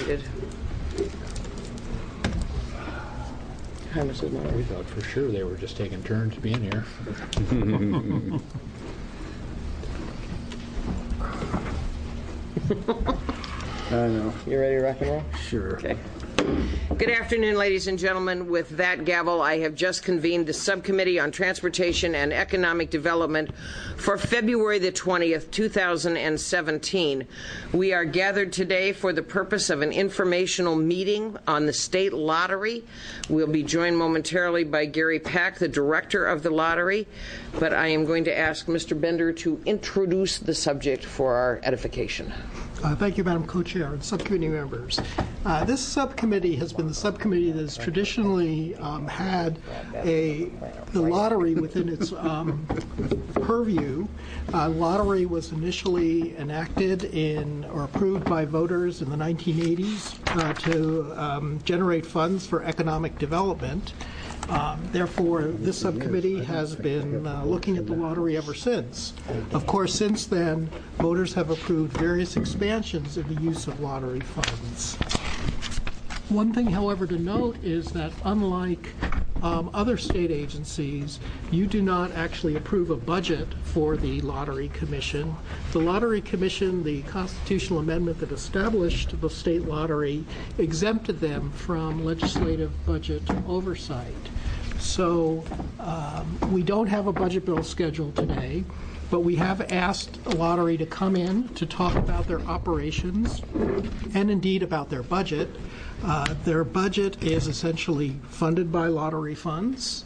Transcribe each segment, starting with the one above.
seated. Hi, Mrs. Miller. We thought for sure they were just taking turns being here. I know. You ready to rock and roll? Sure. Okay. Good afternoon, ladies and gentlemen. With that gavel, I have just convened the Subcommittee on Transportation and Economic Development for February the 20th, 2017. We are gathered today for the purpose of an informational meeting on the state lottery. We'll be joined momentarily by Gary Pack, the director of the lottery, but I am going to ask Mr. Bender to introduce the subject for our edification. Thank you, Madam Co-Chair and subcommittee members. This subcommittee has been the subcommittee that has traditionally had the lottery within its purview. Lottery was initially enacted or approved by voters in the 1980s to generate funds for economic development. Therefore, this subcommittee has been looking at the lottery ever since. Of course, since then, voters have approved various expansions in the use of lottery funds. One thing, however, to note is that unlike other state agencies, you do not actually approve a budget for the Lottery Commission. The Lottery Commission, the constitutional amendment that established the state lottery, exempted them from legislative budget oversight. So we don't have a budget bill scheduled today, but we have asked the lottery to come in to talk about their operations and indeed about their budget. Their budget is essentially funded by lottery funds,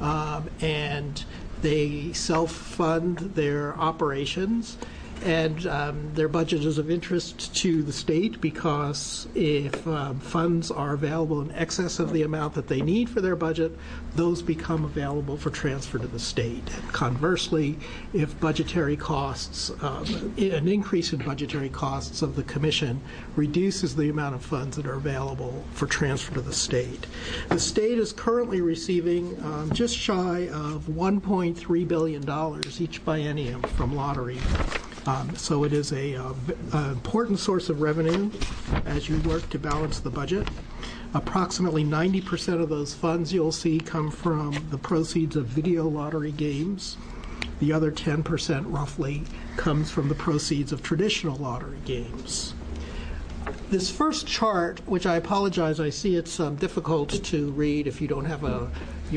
and they self-fund their operations. And their budget is of interest to the state because if funds are available in excess of the amount that they need for their budget, those become available for transfer to the state. And conversely, if budgetary costs, an increase in budgetary costs of the commission reduces the amount of funds that are available for transfer to the state. The state is currently receiving just shy of $1.3 billion each biennium from lottery. So it is an important source of revenue as you work to balance the budget. Approximately 90% of those funds you'll see come from the proceeds of video lottery games. The other 10% roughly comes from the proceeds of traditional lottery games. This first chart, which I apologize, I see it's difficult to read if you don't have a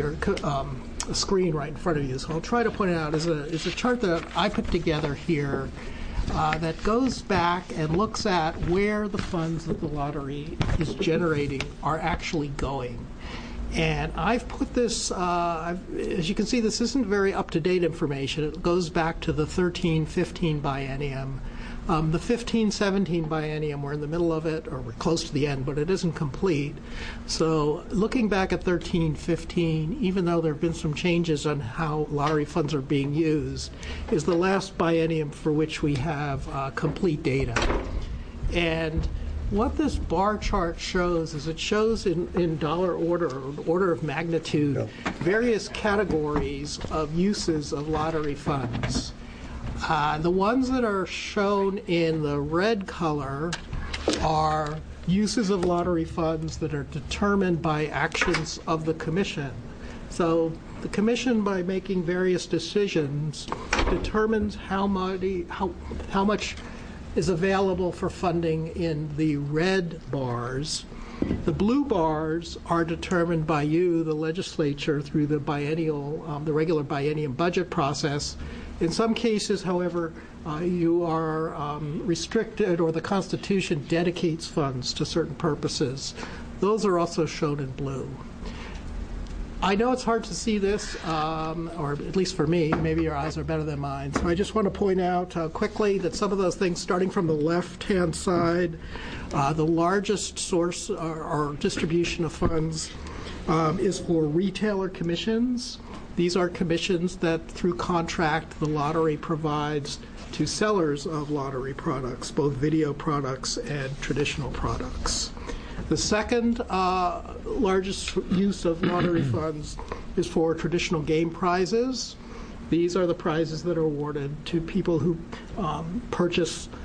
screen right in front of you. So I'll try to point it out. Is a chart that I put together here that goes back and looks at where the funds that the lottery is generating are actually going. And I've put this, as you can see, this isn't very up-to-date information. It goes back to the 13-15 biennium. The 15-17 biennium, we're in the middle of it, or we're close to the end, but it isn't complete. So looking back at 13-15, even though there have been some changes on how lottery funds are being used, is the last biennium for which we have complete data. And what this bar chart shows is it shows in dollar order of magnitude, various categories of uses of lottery funds. The ones that are shown in the red color are uses of lottery funds that are determined by actions of the commission. So the commission, by making various decisions, determines how much is available for funding in the red bars. The blue bars are determined by you, the legislature, through the the regular biennium budget process. In some cases, however, you are restricted, or the Constitution dedicates funds to certain purposes. Those are also shown in blue. I know it's hard to see this, or at least for me, maybe your eyes are better than mine. So I just want to point out quickly that some of those things, starting from the left-hand side, the largest source or distribution of funds is for retailer commissions. These are commissions that, through contract, the lottery provides to sellers of lottery products, both video products and traditional products. The second largest use of lottery funds is for traditional game prizes. These are the prizes that are awarded to people who purchase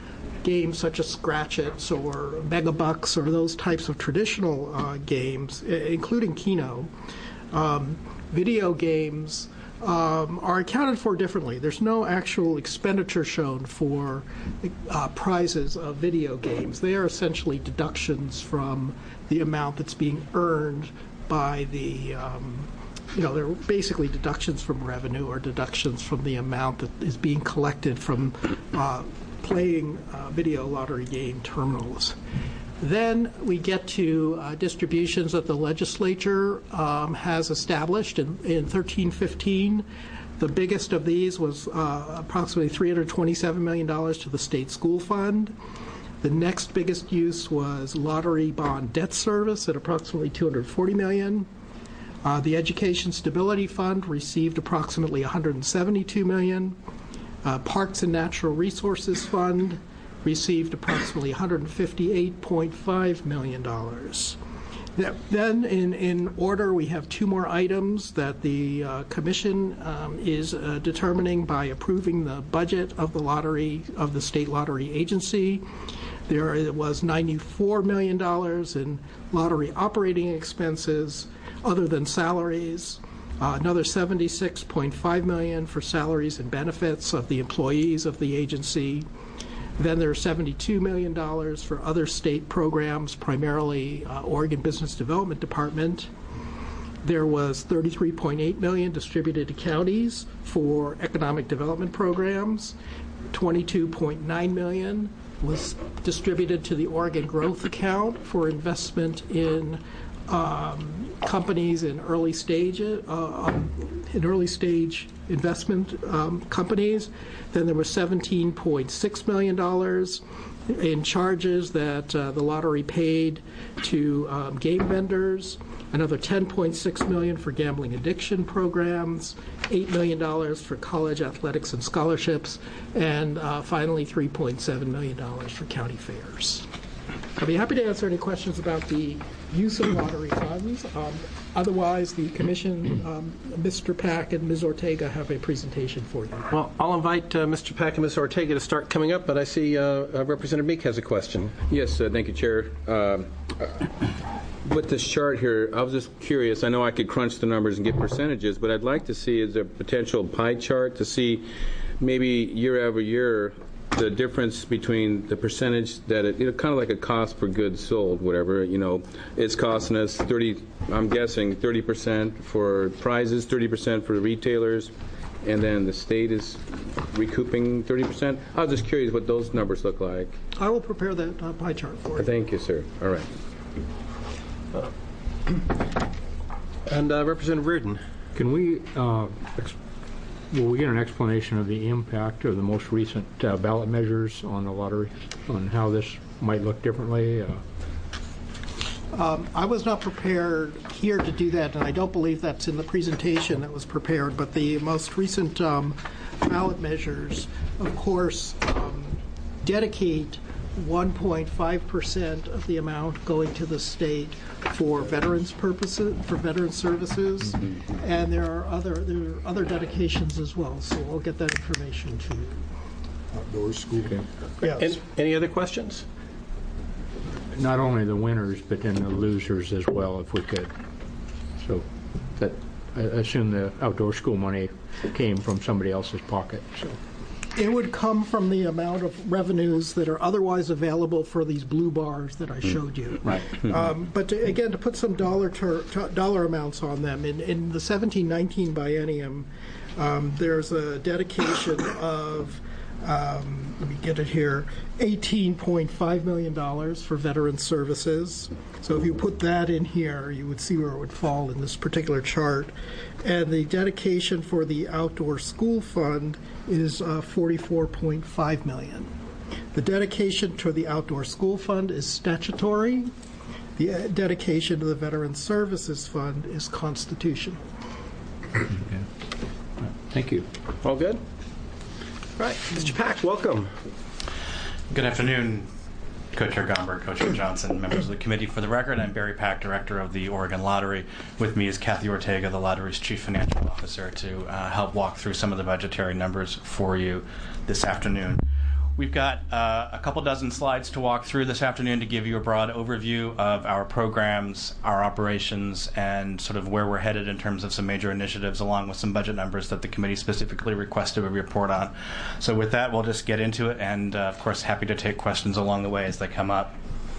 games such as Scratch-Its or Megabucks or those types of traditional games, including Keno, video games are accounted for differently. There's no actual expenditure shown for prizes of video games. They are essentially deductions from the amount that's being earned by the, they're basically deductions from revenue or deductions from the amount that is being collected from playing video lottery game terminals. Then we get to distributions that the legislature has established in 1315. The biggest of these was approximately $327 million to the state school fund. The next biggest use was lottery bond debt service at approximately $240 million. The Education Stability Fund received approximately $172 million. Parks and Natural Resources Fund received approximately $158.5 million. Then, in order, we have two more items that the Commission is determining by approving the budget of the lottery, of the State Lottery Agency. There was $94 million in lottery operating expenses other than salaries. Another $76.5 million for salaries and benefits of the employees of the agency. Then there are $72 million for other state programs, primarily Oregon Business Development Department. There was $33.8 million distributed to counties for economic development programs. $22.9 million was distributed to the Oregon Growth Account for investment in companies in early stage investment companies. Then there was $17.6 million in charges that the lottery paid to game vendors. Another $10.6 million for gambling addiction programs, $8 million for college athletics and scholarships, and finally $3.7 million for county fairs. I'll be happy to answer any questions about the use of lottery funds. Otherwise, the Commission, Mr. Pack and Ms. Ortega have a presentation for you. Well, I'll invite Mr. Pack and Ms. Ortega to start coming up, but I see Representative Meek has a question. Yes, thank you, Chair. With this chart here, I was just curious. I know I could crunch the numbers and get percentages, but I'd like to see is a potential pie chart to see maybe year over year the difference between the percentage that it, kind of like a cost per goods sold, whatever, it's costing us 30, I'm guessing 30% for prizes, 30% for retailers, and then the state is recouping 30%. I was just curious what those numbers look like. I will prepare that pie chart for you. Thank you, sir. All right. And Representative Reardon. Can we, will we get an explanation of the impact of the most recent ballot measures on the lottery, on how this might look differently? I was not prepared here to do that, and I don't believe that's in the presentation that was prepared, but the most recent ballot measures, of course, dedicate 1.5% of the amount going to the state for veterans purposes, for veteran services, and there are other dedications as well. So I'll get that information to you. Outdoor school. Okay. Yes. Any other questions? Not only the winners, but then the losers as well, if we could. So that, I assume the outdoor school money came from somebody else's pocket. So. It would come from the amount of revenues that are otherwise available for these blue bars that I showed you. Right. But again, to put some dollar amounts on them, in the 1719 biennium, there's a dedication of, let me get it here, $18.5 million for veteran services. So if you put that in here, you would see where it would fall in this particular chart. And the dedication for the outdoor school fund is $44.5 million. The dedication to the outdoor school fund is statutory. The dedication to the Veteran Services Fund is constitutional. Okay. Thank you. All good? All right, Mr. Pack, welcome. Good afternoon, Co-Chair Gomberg, Co-Chair Johnson, members of the committee. For the record, I'm Barry Pack, Director of the Oregon Lottery. With me is Kathy Ortega, the Lottery's Chief Financial Officer, to help walk through some of the budgetary numbers for you this afternoon. We've got a couple dozen slides to walk through this afternoon to give you a broad overview of our programs, our operations, and sort of where we're headed in terms of some major initiatives, along with some budget numbers that the committee specifically requested a report on. So with that, we'll just get into it, and of course, happy to take questions along the way as they come up.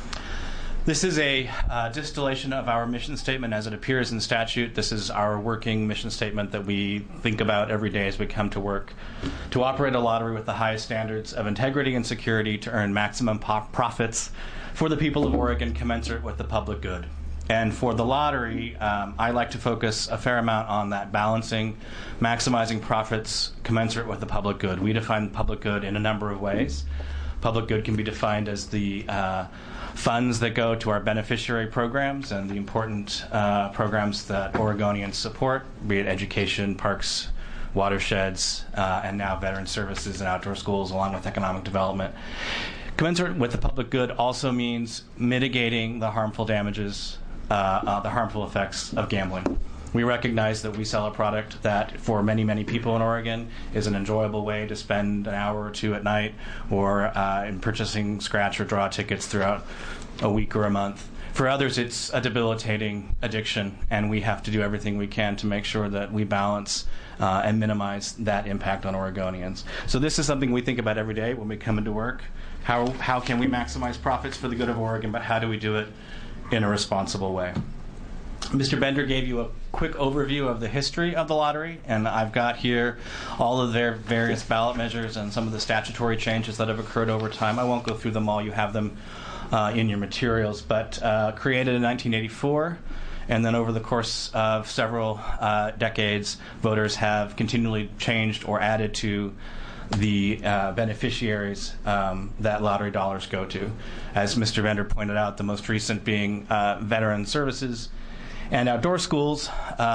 This is a distillation of our mission statement as it appears in statute. This is our working mission statement that we think about every day as we come to work. To operate a lottery with the highest standards of integrity and security to earn maximum profits for the people of Oregon commensurate with the public good. And for the lottery, I like to focus a fair amount on that balancing, maximizing profits commensurate with the public good. We define public good in a number of ways. Public good can be defined as the funds that go to our beneficiary programs and the important programs that Oregonians support, be it education, parks, watersheds, and now veteran services and outdoor schools, along with economic development. Commensurate with the public good also means mitigating the harmful damages, the harmful effects of gambling. We recognize that we sell a product that, for many, many people in Oregon, is an enjoyable way to spend an hour or two at night, or in purchasing scratch or draw tickets throughout a week or a month. For others, it's a debilitating addiction, and we have to do everything we can to make sure that we balance and minimize that impact on Oregonians. So this is something we think about every day when we come into work. How can we maximize profits for the good of Oregon, but how do we do it in a responsible way? Mr. Bender gave you a quick overview of the history of the lottery, and I've got here all of their various ballot measures and some of the statutory changes that have occurred over time. I won't go through them all. You have them in your materials, but created in 1984, and then over the course of several decades, voters have continually changed or added to the beneficiaries that lottery dollars go to. As Mr. Bender pointed out, the most recent being veteran services and outdoor schools.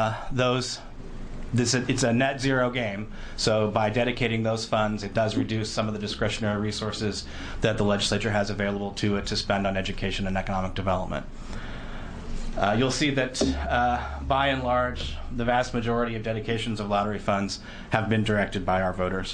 It's a net zero game, so by dedicating those funds, it does reduce some of the discretionary resources that the legislature has available to it to spend on education and economic development. You'll see that, by and large, the vast majority of dedications of lottery funds have been directed by our voters.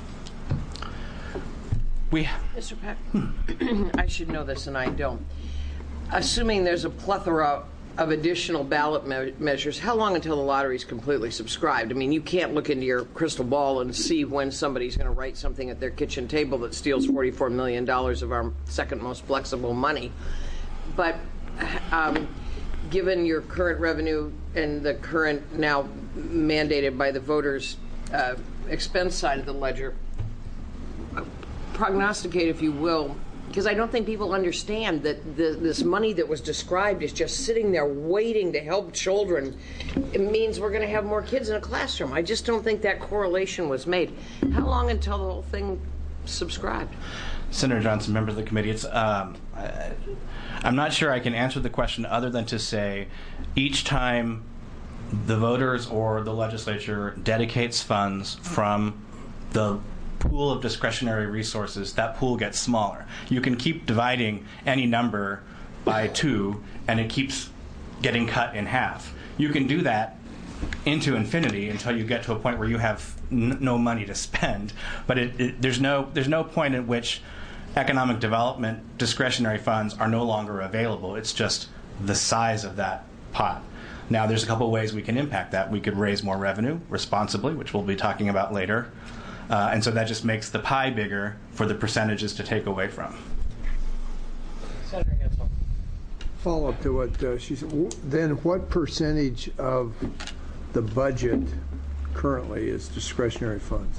Mr. Peck, I should know this and I don't. Assuming there's a plethora of additional ballot measures, how long until the lottery is completely subscribed? I mean, you can't look into your crystal ball and see when somebody's going to write something at their kitchen table that steals $44 million of our second most flexible money. But given your current revenue and the current, now mandated by the voters, expense side of the ledger, prognosticate, if you will, because I don't think people understand that this money that was described is just sitting there waiting to help children. It means we're going to have more kids in a classroom. I just don't think that correlation was made. How long until the whole thing subscribed? Senator Johnson, members of the committee, I'm not sure I can answer the question other than to say each time the voters or the legislature dedicates funds from the pool of discretionary resources, that pool gets smaller. You can keep dividing any number by 2 and it keeps getting cut in half. You can do that into infinity until you get to a point where you have no money to spend, but there's no point at which economic development discretionary funds are no longer available. It's just the size of that pot. Now, there's a couple of ways we can impact that. We could raise more revenue responsibly, which we'll be talking about later. And so that just makes the pie bigger for the percentages to take away from. Senator Hansel. Follow up to what she said. Then what percentage of the budget currently is discretionary funds?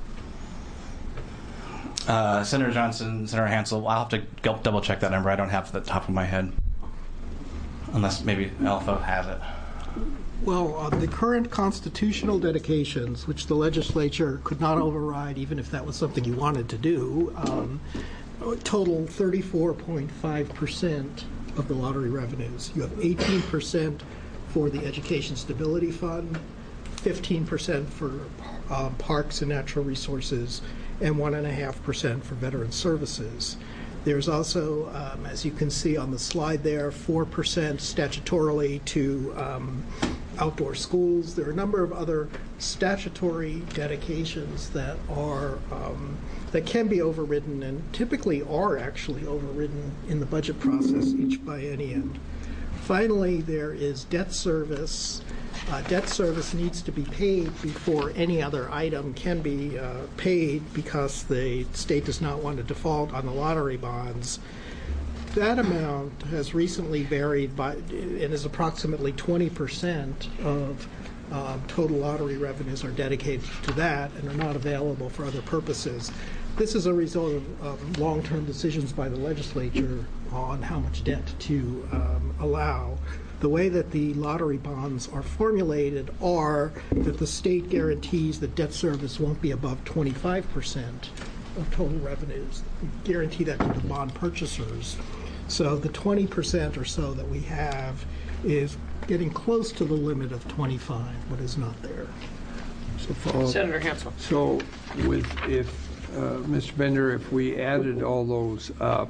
Senator Johnson, Senator Hansel, I'll have to double check that number. I don't have it at the top of my head. Unless maybe LFO has it. Well, the current constitutional dedications, which the legislature could not override even if that was something you wanted to do, total 34.5% of the lottery revenues. You have 18% for the Education Stability Fund, 15% for parks and natural resources, and 1.5% for veteran services. There's also, as you can see on the slide there, 4% statutorily to outdoor schools. There are a number of other statutory dedications that are that can be overridden and typically are actually overridden in the budget process each biennium. Finally, there is debt service. Debt service needs to be paid before any other item can be paid because the state does not want to default on the lottery bonds. That amount has recently varied by and is approximately 20% of total lottery revenues are dedicated to that and are not available for other purposes. This is a result of long-term decisions by the legislature on how much debt to allow. The way that the lottery bonds are formulated are that the state guarantees that debt service won't be above 25% of total revenues. We guarantee that to the bond purchasers. So the 20% or so that we have is getting close to the limit of 25, but is not there. So Senator Hansel. So if Mr. Bender, if we added all those up,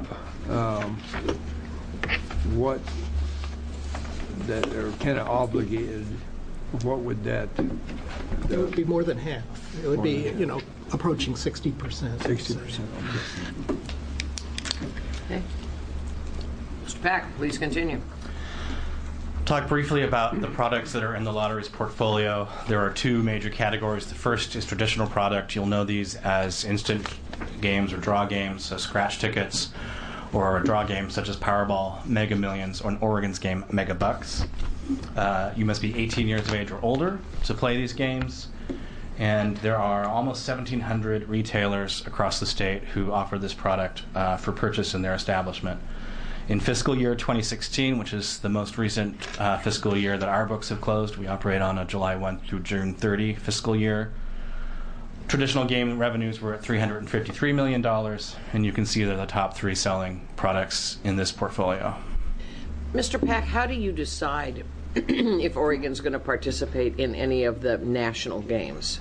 what that are kind of obligated, what would that? It would be more than half. It would be, approaching 60%. 60%. Okay. Mr. Pack, please continue. Talk briefly about the products that are in the lottery's portfolio. There are two major categories. The first is traditional product. You'll know these as instant games or draw games, so scratch tickets, or draw games such as Powerball, Mega Millions, or an Oregon's game, Mega Bucks. You must be 18 years of age or older to play these games. And there are almost 1,700 retailers across the state who offer this product for purchase in their establishment. In fiscal year 2016, which is the most recent fiscal year that our books have closed, we operate on a July 1 through June 30 fiscal year. Traditional game revenues were at $353 million, and you can see they're the top three selling products in this portfolio. Mr. Pack, how do you decide if Oregon's going to participate in any of the national games?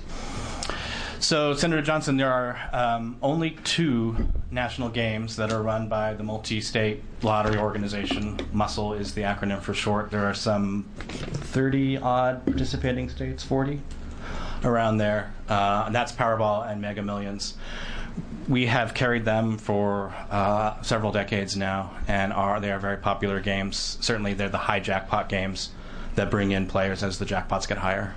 So, Senator Johnson, there are only two national games that are run by the multi-state lottery organization. MUSL is the acronym for short. There are some 30-odd participating states, 40, around there. And that's Powerball and Mega Millions. We have carried them for several decades now, and they are very popular games. Certainly, they're the high jackpot games that bring in players as the jackpots get higher.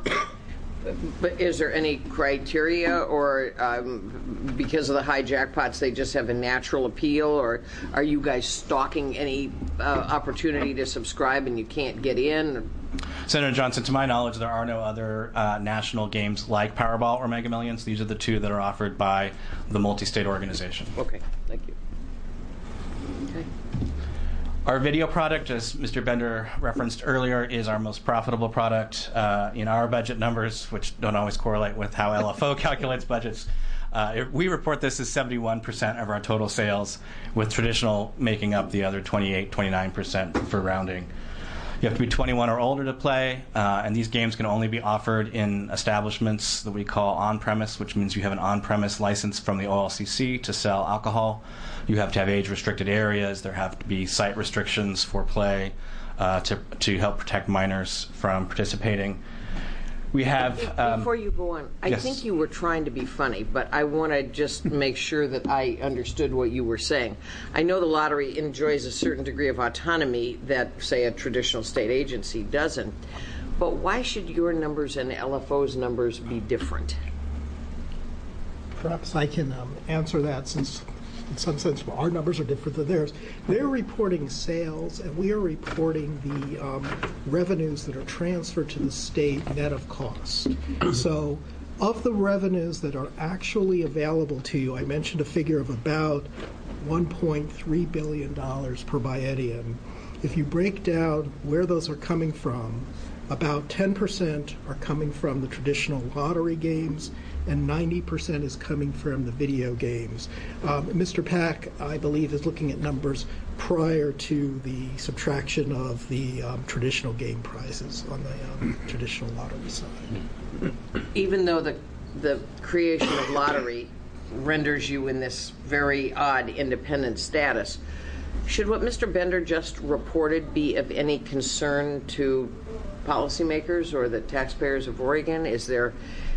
But is there any criteria, or because of the high jackpots, they just have a natural appeal, or are you guys stalking any opportunity to subscribe and you can't get in? Senator Johnson, to my knowledge, there are no other national games like Powerball or Mega Millions. These are the two that are offered by the multi-state organization. Okay, thank you. Okay. Our video product, as Mr. Bender referenced earlier, is our most profitable product. In our budget numbers, which don't always correlate with how LFO calculates budgets, we report this as 71% of our total sales, with traditional making up the other 28, 29% for rounding. You have to be 21 or older to play, and these games can only be offered in establishments that we call on-premise, which means you have an on-premise license from the OLCC to sell alcohol. You have to have age-restricted areas. There have to be site restrictions for play to help protect minors from participating. We have... Before you go on, I yes. think you were trying to be funny, but I want to just make sure that I understood what you were saying. I know the lottery enjoys a certain degree of autonomy that, say, a traditional state agency doesn't, but why should your numbers and LFO's numbers be different? Perhaps I can answer that, since in some sense our numbers are different than theirs. They're reporting sales, and we are reporting the revenues that are transferred to the state net of cost. So of the revenues that are actually available to you, I mentioned a figure of about $1.3 billion per biennium. If you break down where those are coming from, about 10% are coming from the traditional lottery games, and 90% is coming from the video games. Mr. Pack, I believe, is looking at numbers prior to the subtraction of the traditional game prizes on the traditional lottery side. Even though the creation of lottery renders you in this very odd independent status, should what Mr. Bender just reported be of any concern to policymakers or the taxpayers of Oregon? Is there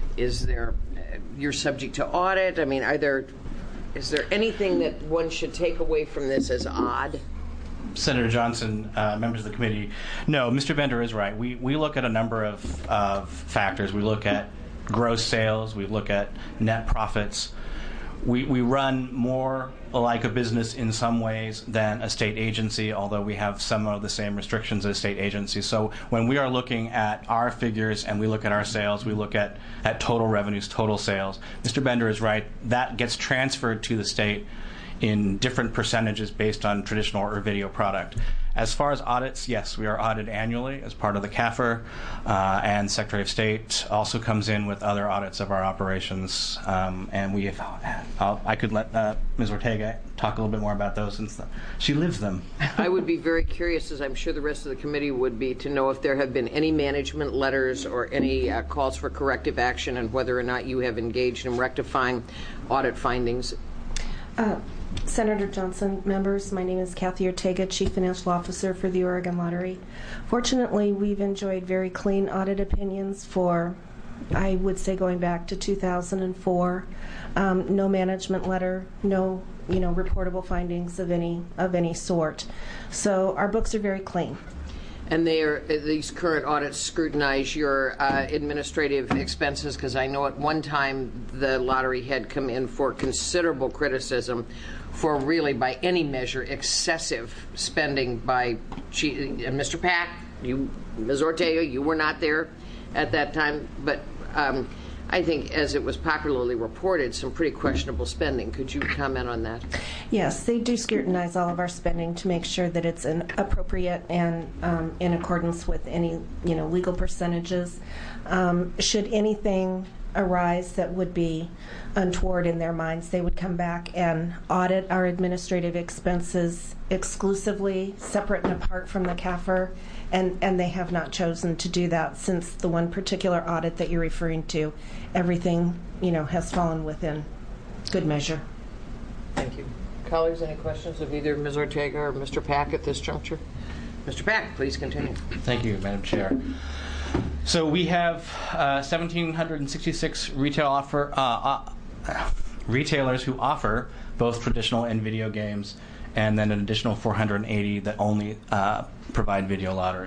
you're subject to audit? I mean, is there anything that one should take away from this as odd? Senator Johnson, members of the committee, no, Mr. Bender is right. We look at a number of factors. We look at gross sales. We look at net profits. We run more like a business in some ways than a state agency, although we have some of the same restrictions as state agencies. So when we are looking at our figures and we look at our sales, we look at total revenues, total sales. Mr. Bender is right. That gets transferred to the state in different percentages based on traditional or video product. As far as audits, yes, we are audited annually as part of the CAFR, and Secretary of State also comes in with other audits of our operations. And we have, I could let Ms. Ortega talk a little bit more about those since she lives them. I would be very curious, as I'm sure the rest of the committee would be, to know if there have been any management letters or any calls for corrective action and whether or not you have engaged in rectifying audit findings. Senator Johnson, members, my name is Kathy Ortega, Chief Financial Officer for the Oregon Lottery. Fortunately, we've enjoyed very clean audit opinions for, I would say, going back to 2004. No management letter, no reportable findings of any sort. So our books are very clean. And these current audits scrutinize your administrative expenses, because I know at one time the lottery had come in for considerable criticism for really, by any measure, excessive spending by Mr. Pack. Ms. Ortega, you were not there at that time, but I think, as it was popularly reported, some pretty questionable spending. Could you comment on that? Yes, they do scrutinize all of our spending to make sure that it's appropriate and in accordance with any legal percentages. Should anything arise that would be untoward in their minds, they would come back and audit our administrative expenses exclusively, separate and apart from the CAFR, and they have not chosen to do that since the one particular audit that you're referring to. Everything, has fallen within good measure. Thank you. Colleagues, any questions of either Ms. Ortega or Mr. Pack at this juncture? Mr. Pack, please continue. Thank you, Madam Chair. So we have 1,766 retailers who offer both traditional and video games, and then an additional 480 that only provide video lottery.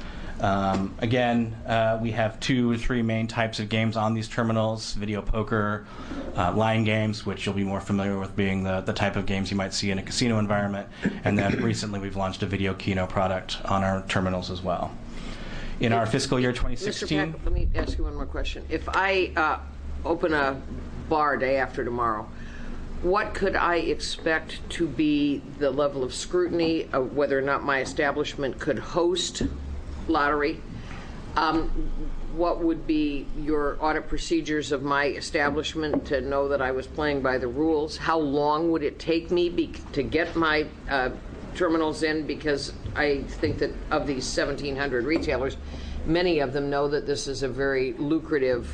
Again, we have 2 or 3 main types of games on these terminals: video poker, line games, which you'll be more familiar with being the type of games you might see in a casino environment, and then recently we've launched a video keno product on our terminals as well. In our fiscal year 2016... Mr. Pack, let me ask you one more question. If I open a bar day after tomorrow, what could I expect to be the level of scrutiny of whether or not my establishment could host lottery? What would be your audit procedures of my establishment to know that I was playing by the rules? How long would it take me to get my terminals in? Because I think that of these 1,700 retailers, many of them know that this is a very lucrative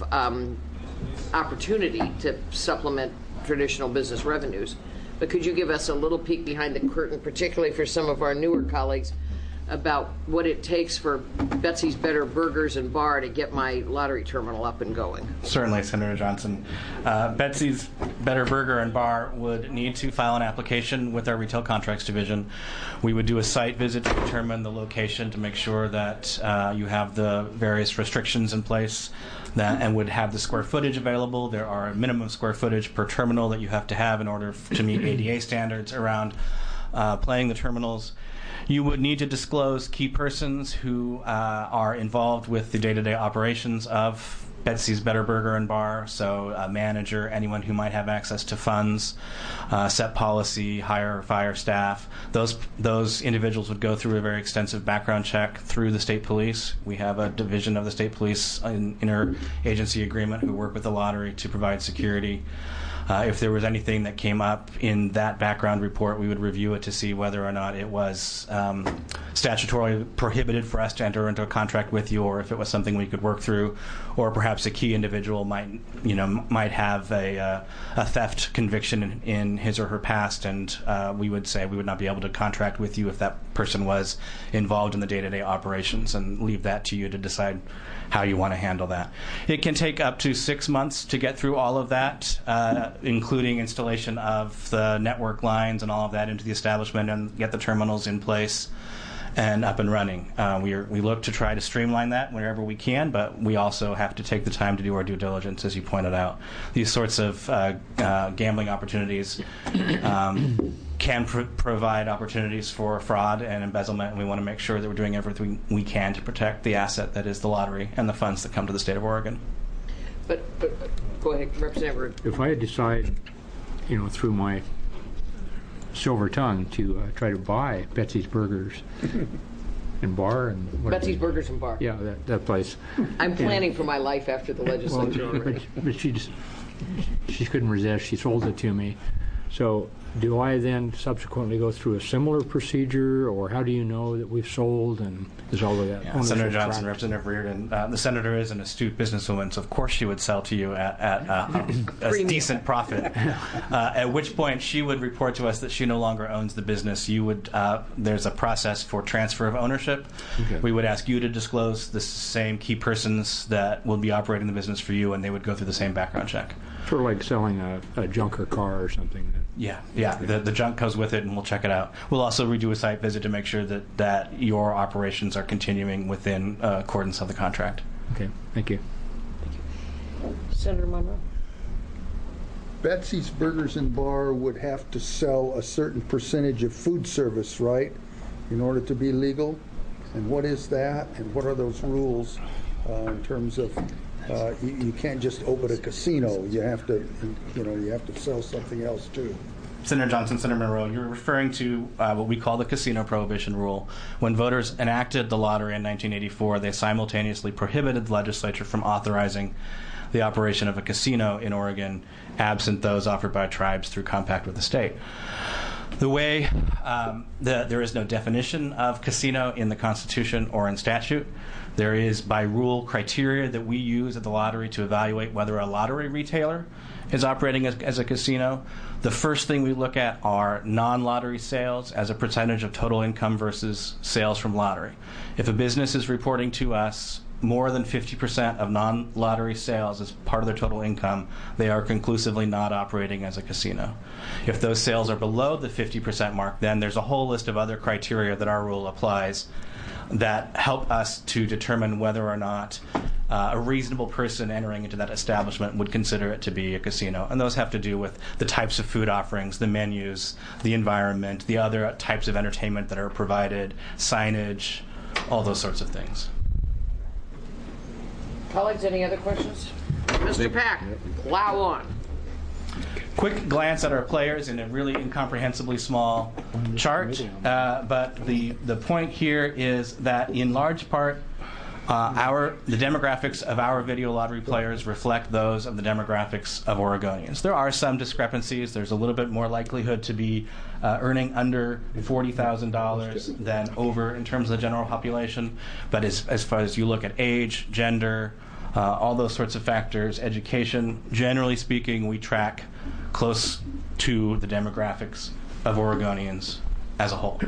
opportunity to supplement traditional business revenues. But could you give us a little peek behind the curtain, particularly for some of our newer colleagues, about what it takes for Betsy's Better Burgers and Bar to get my lottery terminal up and going? Certainly, Senator Johnson. Betsy's Better Burger and Bar would need to file an application with our Retail Contracts Division. We would do a site visit to determine the location to make sure that you have the various restrictions in place and would have the square footage available. There are a minimum square footage per terminal that you have to have in order to meet ADA standards around playing the terminals. You would need to disclose key persons who are involved with the day-to-day operations of Betsy's Better Burger and Bar, so a manager, anyone who might have access to funds, set policy, hire or fire staff. Those individuals would go through a very extensive background check through the state police. We have a division of the state police in interagency agreement who work with the lottery to provide security. If there was anything that came up in that background report, we would review it to see whether or not it was statutorily prohibited for us to enter into a contract with you, or if it was something we could work through, or perhaps a key individual might have a theft conviction in his or her past, and we would say we would not be able to contract with you if that person was involved in the day-to-day operations, and leave that to you to decide how you want to handle that. It can take up to 6 months to get through all of that, including installation of the network lines and all of that into the establishment and get the terminals in place and up and running. We look to try to streamline that wherever we can, but we also have to take the time to do our due diligence, as you pointed out. These sorts of gambling opportunities can provide opportunities for fraud and embezzlement, and we want to make sure that we're doing everything we can to protect the asset that is the lottery and the funds that come to the state of Oregon. But go ahead, Representative Ruud. If I decide, through my silver tongue to try to buy Betsy's Burgers and Bar and Betsy's Burgers and Bar. Yeah, that place. I'm planning for my life after the legislature already. But she couldn't resist. She sold it to me. So do I then subsequently go through a similar procedure, or how do you know that we've sold, and is all of that? Yeah, Senator Johnson, Representative Reardon, the senator is an astute businesswoman, so of course she would sell to you at a decent profit. At which point she would report to us that she no longer owns the business. You would there's a process for transfer of ownership. Okay. We would ask you to disclose the same key persons that will be operating the business for you, and they would go through the same background check. Sort of like selling a junker car or something. Yeah. The junk goes with it, and we'll check it out. We'll also redo a site visit to make sure that your operations are continuing within accordance of the contract. Okay, thank you. Senator Monroe. Betsy's Burgers and Bar would have to sell a certain percentage of food service, right, in order to be legal? And what is that? And what are those rules in terms of you can't just open a casino? You have to, you have to sell something else too. Senator Johnson, Senator Monroe, you're referring to what we call the casino prohibition rule. When voters enacted the lottery in 1984, they simultaneously prohibited the legislature from authorizing the operation of a casino in Oregon, absent those offered by tribes through compact with the state. The way there is no definition of casino in the Constitution or in statute. There is, by rule, criteria that we use at the lottery to evaluate whether a lottery retailer is operating as a casino. The first thing we look at are non-lottery sales as a percentage of total income versus sales from lottery. If a business is reporting to us more than 50% of non-lottery sales as part of their total income, they are conclusively not operating as a casino. If those sales are below the 50% mark, then there's a whole list of other criteria that our rule applies that help us to determine whether or not a reasonable person entering into that establishment would consider it to be a casino. And those have to do with the types of food offerings, the menus, the environment, the other types of entertainment that are provided, signage, all those sorts of things. Colleagues, any other questions? Mr. Pack, plow on. Quick glance at our players in a really incomprehensibly small chart, but the point here is that in large part the demographics of our video lottery players reflect those of the demographics of Oregonians. There are some discrepancies. There's a little bit more likelihood to be earning under $40,000 than over in terms of the general population, but as far as you look at age, gender, all those sorts of factors, education, generally speaking, we track close to the demographics of Oregonians as a whole.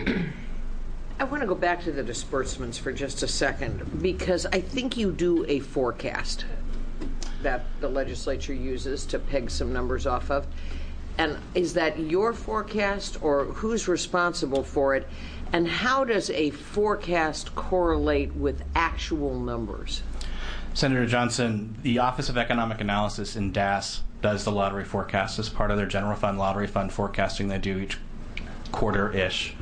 I want to go back to the disbursements for just a second, because I think you do a forecast that the legislature uses to peg some numbers off of. And is that your forecast, or who's responsible for it? And how does a forecast correlate with actual numbers? Senator Johnson, the Office of Economic Analysis in DAS does the lottery forecast as part of their general fund lottery fund forecasting they do each quarter-ish.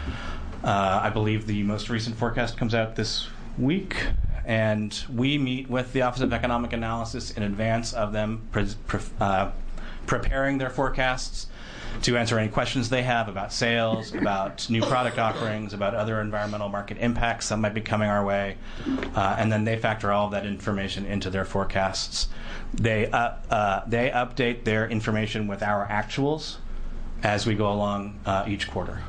I believe the most recent forecast comes out this week, and we meet with the Office of Economic Analysis in advance of them preparing their forecasts to answer any questions they have about sales, about new product offerings, about other environmental market impacts that might be coming our way, and then they factor all of that information into their forecasts. They update their information with our actuals as we go along each quarter.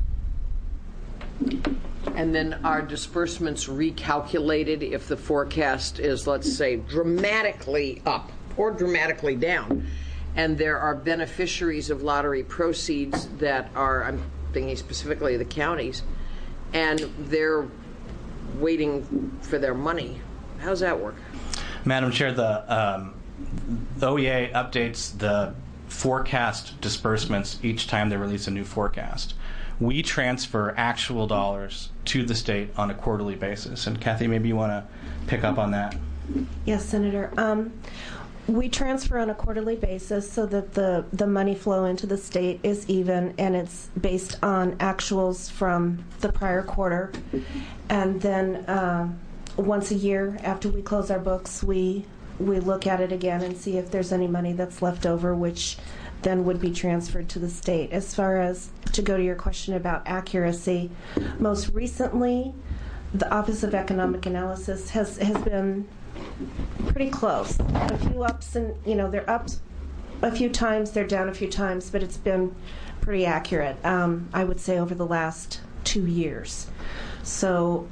And then are disbursements recalculated if the forecast is, let's say, dramatically up or dramatically down, and there are beneficiaries of lottery proceeds that are, I'm thinking specifically of the counties, and they're waiting for their money. How's that work? Madam Chair, the OEA updates the forecast disbursements each time they release a new forecast. We transfer actual dollars to the state on a quarterly basis. And Kathy, maybe you want to pick up on that. Yes, Senator. We transfer on a quarterly basis so that the money flow into the state is even, and it's based on actuals from the prior quarter. And then once a year after we close our books, we look at it again and see if there's any money that's left over, which then would be transferred to the state. As far as, to go to your question about accuracy, most recently, the Office of Economic Analysis has been pretty close. A few ups and, they're up a few times, they're down a few times, but it's been pretty accurate, I would say, over the last 2 years. So,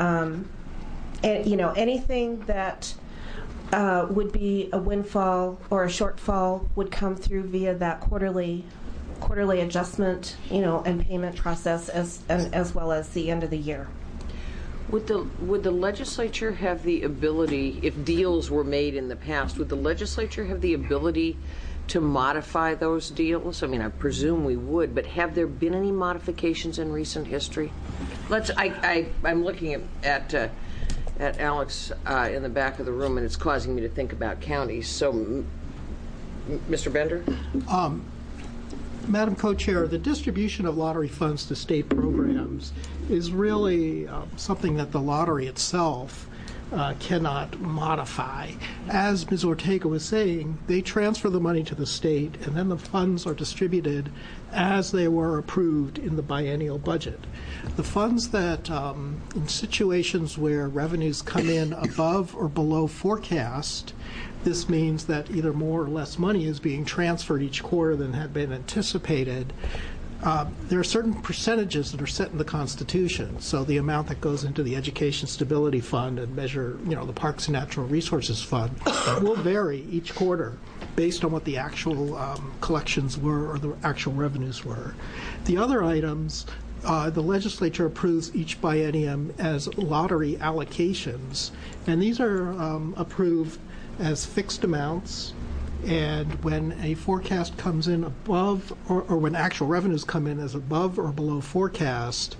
anything that would be a windfall or a shortfall would come through via that quarterly adjustment, and payment process as well as the end of the year. Would the legislature have the ability, if deals were made in the past, would the legislature have the ability to modify those deals? I mean, I presume we would, but have there been any modifications in recent history? I'm looking at Alex in the back of the room, and it's causing me to think about counties. So, Mr. Bender? Madam Co-Chair, the distribution of lottery funds to state programs is really something that the lottery itself cannot modify. As Ms. Ortega was saying, they transfer the money to the state, and then the funds are distributed as they were approved in the biennial budget. The funds that, in situations where revenues come in above or below forecast, this means that either more or less money is being transferred each quarter than had been anticipated. There are certain percentages that are set in the Constitution. So the amount that goes into the Education Stability Fund and the Parks and Natural Resources Fund will vary each quarter based on what the actual collections were or the actual revenues were. The other items, the legislature approves each biennium as lottery allocations, and these are approved as fixed amounts, and when a forecast comes in above, or when actual revenues come in as above or below forecast,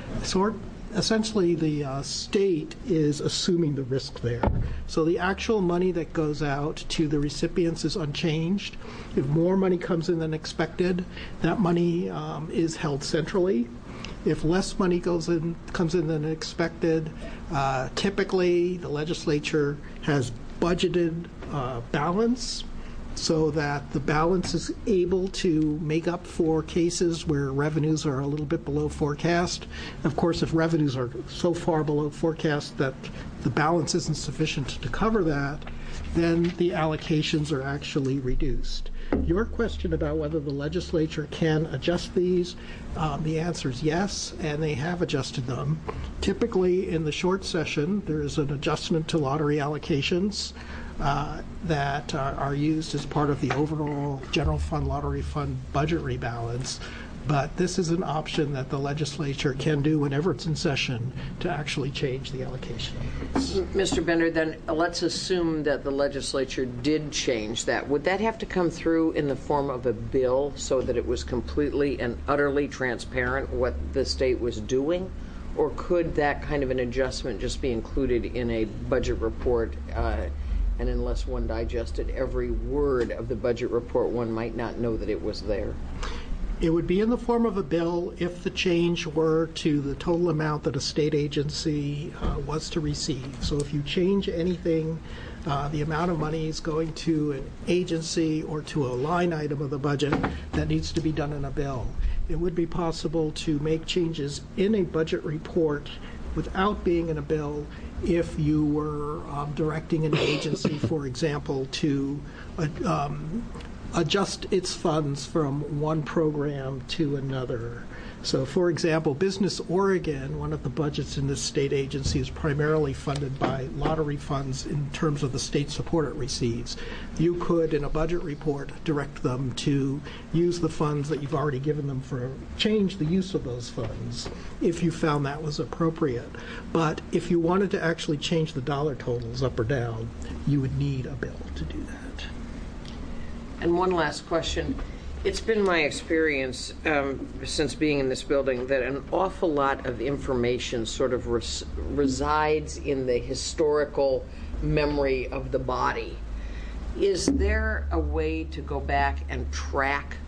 essentially the state is assuming the risk there. So the actual money that goes out to the recipients is unchanged. If more money comes in than expected, that money is held centrally. If less money comes in than expected, typically the legislature has budgeted balance so that the balance is able to make up for cases where revenues are a little bit below forecast. Of course, if revenues are so far below forecast that the balance isn't sufficient to cover that, then the allocations are actually reduced. Your question about whether the legislature can adjust these, the answer is yes, and they have adjusted them. Typically, in the short session, there is an adjustment to lottery allocations that are used as part of the overall general fund lottery fund budget rebalance. But this is an option that the legislature can do whenever it's in session to actually change the allocation. Mr. Bender, then let's assume that the legislature did change that. Would that have to come through in the form of a bill so that it was completely and utterly transparent what the state was doing? Or could that kind of an adjustment just be included in a budget report, and unless one digested every word of the budget report, one might not know that it was there? It would be in the form of a bill if the change were to the total amount that a state agency was to receive. So if you change anything, the amount of money is going to an agency or to a line item of the budget, that needs to be done in a bill. It would be possible to make changes in a budget report without being in a bill if you were directing an agency, for example, to adjust its funds from one program to another. So, for example, Business Oregon, one of the budgets in this state agency, is primarily funded by lottery funds in terms of the state support it receives. You could, in a budget report, direct them to use the funds that you've already given them change the use of those funds if you found that was appropriate. But if you wanted to actually change the dollar totals up or down, you would need a bill to do that. And one last question. It's been my experience since being in this building that an awful lot of information sort of resides in the historical memory of the body. Is there a way to go back and track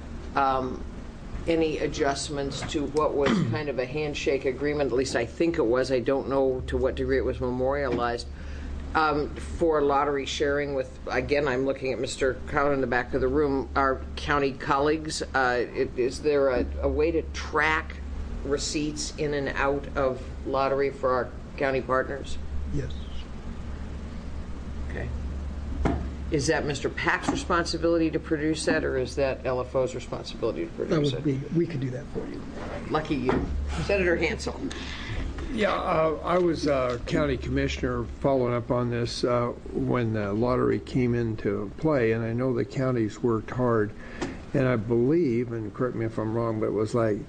any adjustments to what was kind of a handshake agreement? At least I think it was. I don't know to what degree it was memorialized. For lottery sharing with, again, I'm looking at Mr. Cowan in the back of the room, our county colleagues. Is there a way to track receipts in and out of lottery for our county partners? Yes. Okay. Is that Mr. Pack's responsibility to produce that, or is that LFO's responsibility to produce it? We could do that for you. Lucky you. Senator Hansel. Yeah, I was county commissioner following up on this when the lottery came into play, and I know the counties worked hard, and I believe, and correct me if I'm wrong, but it was like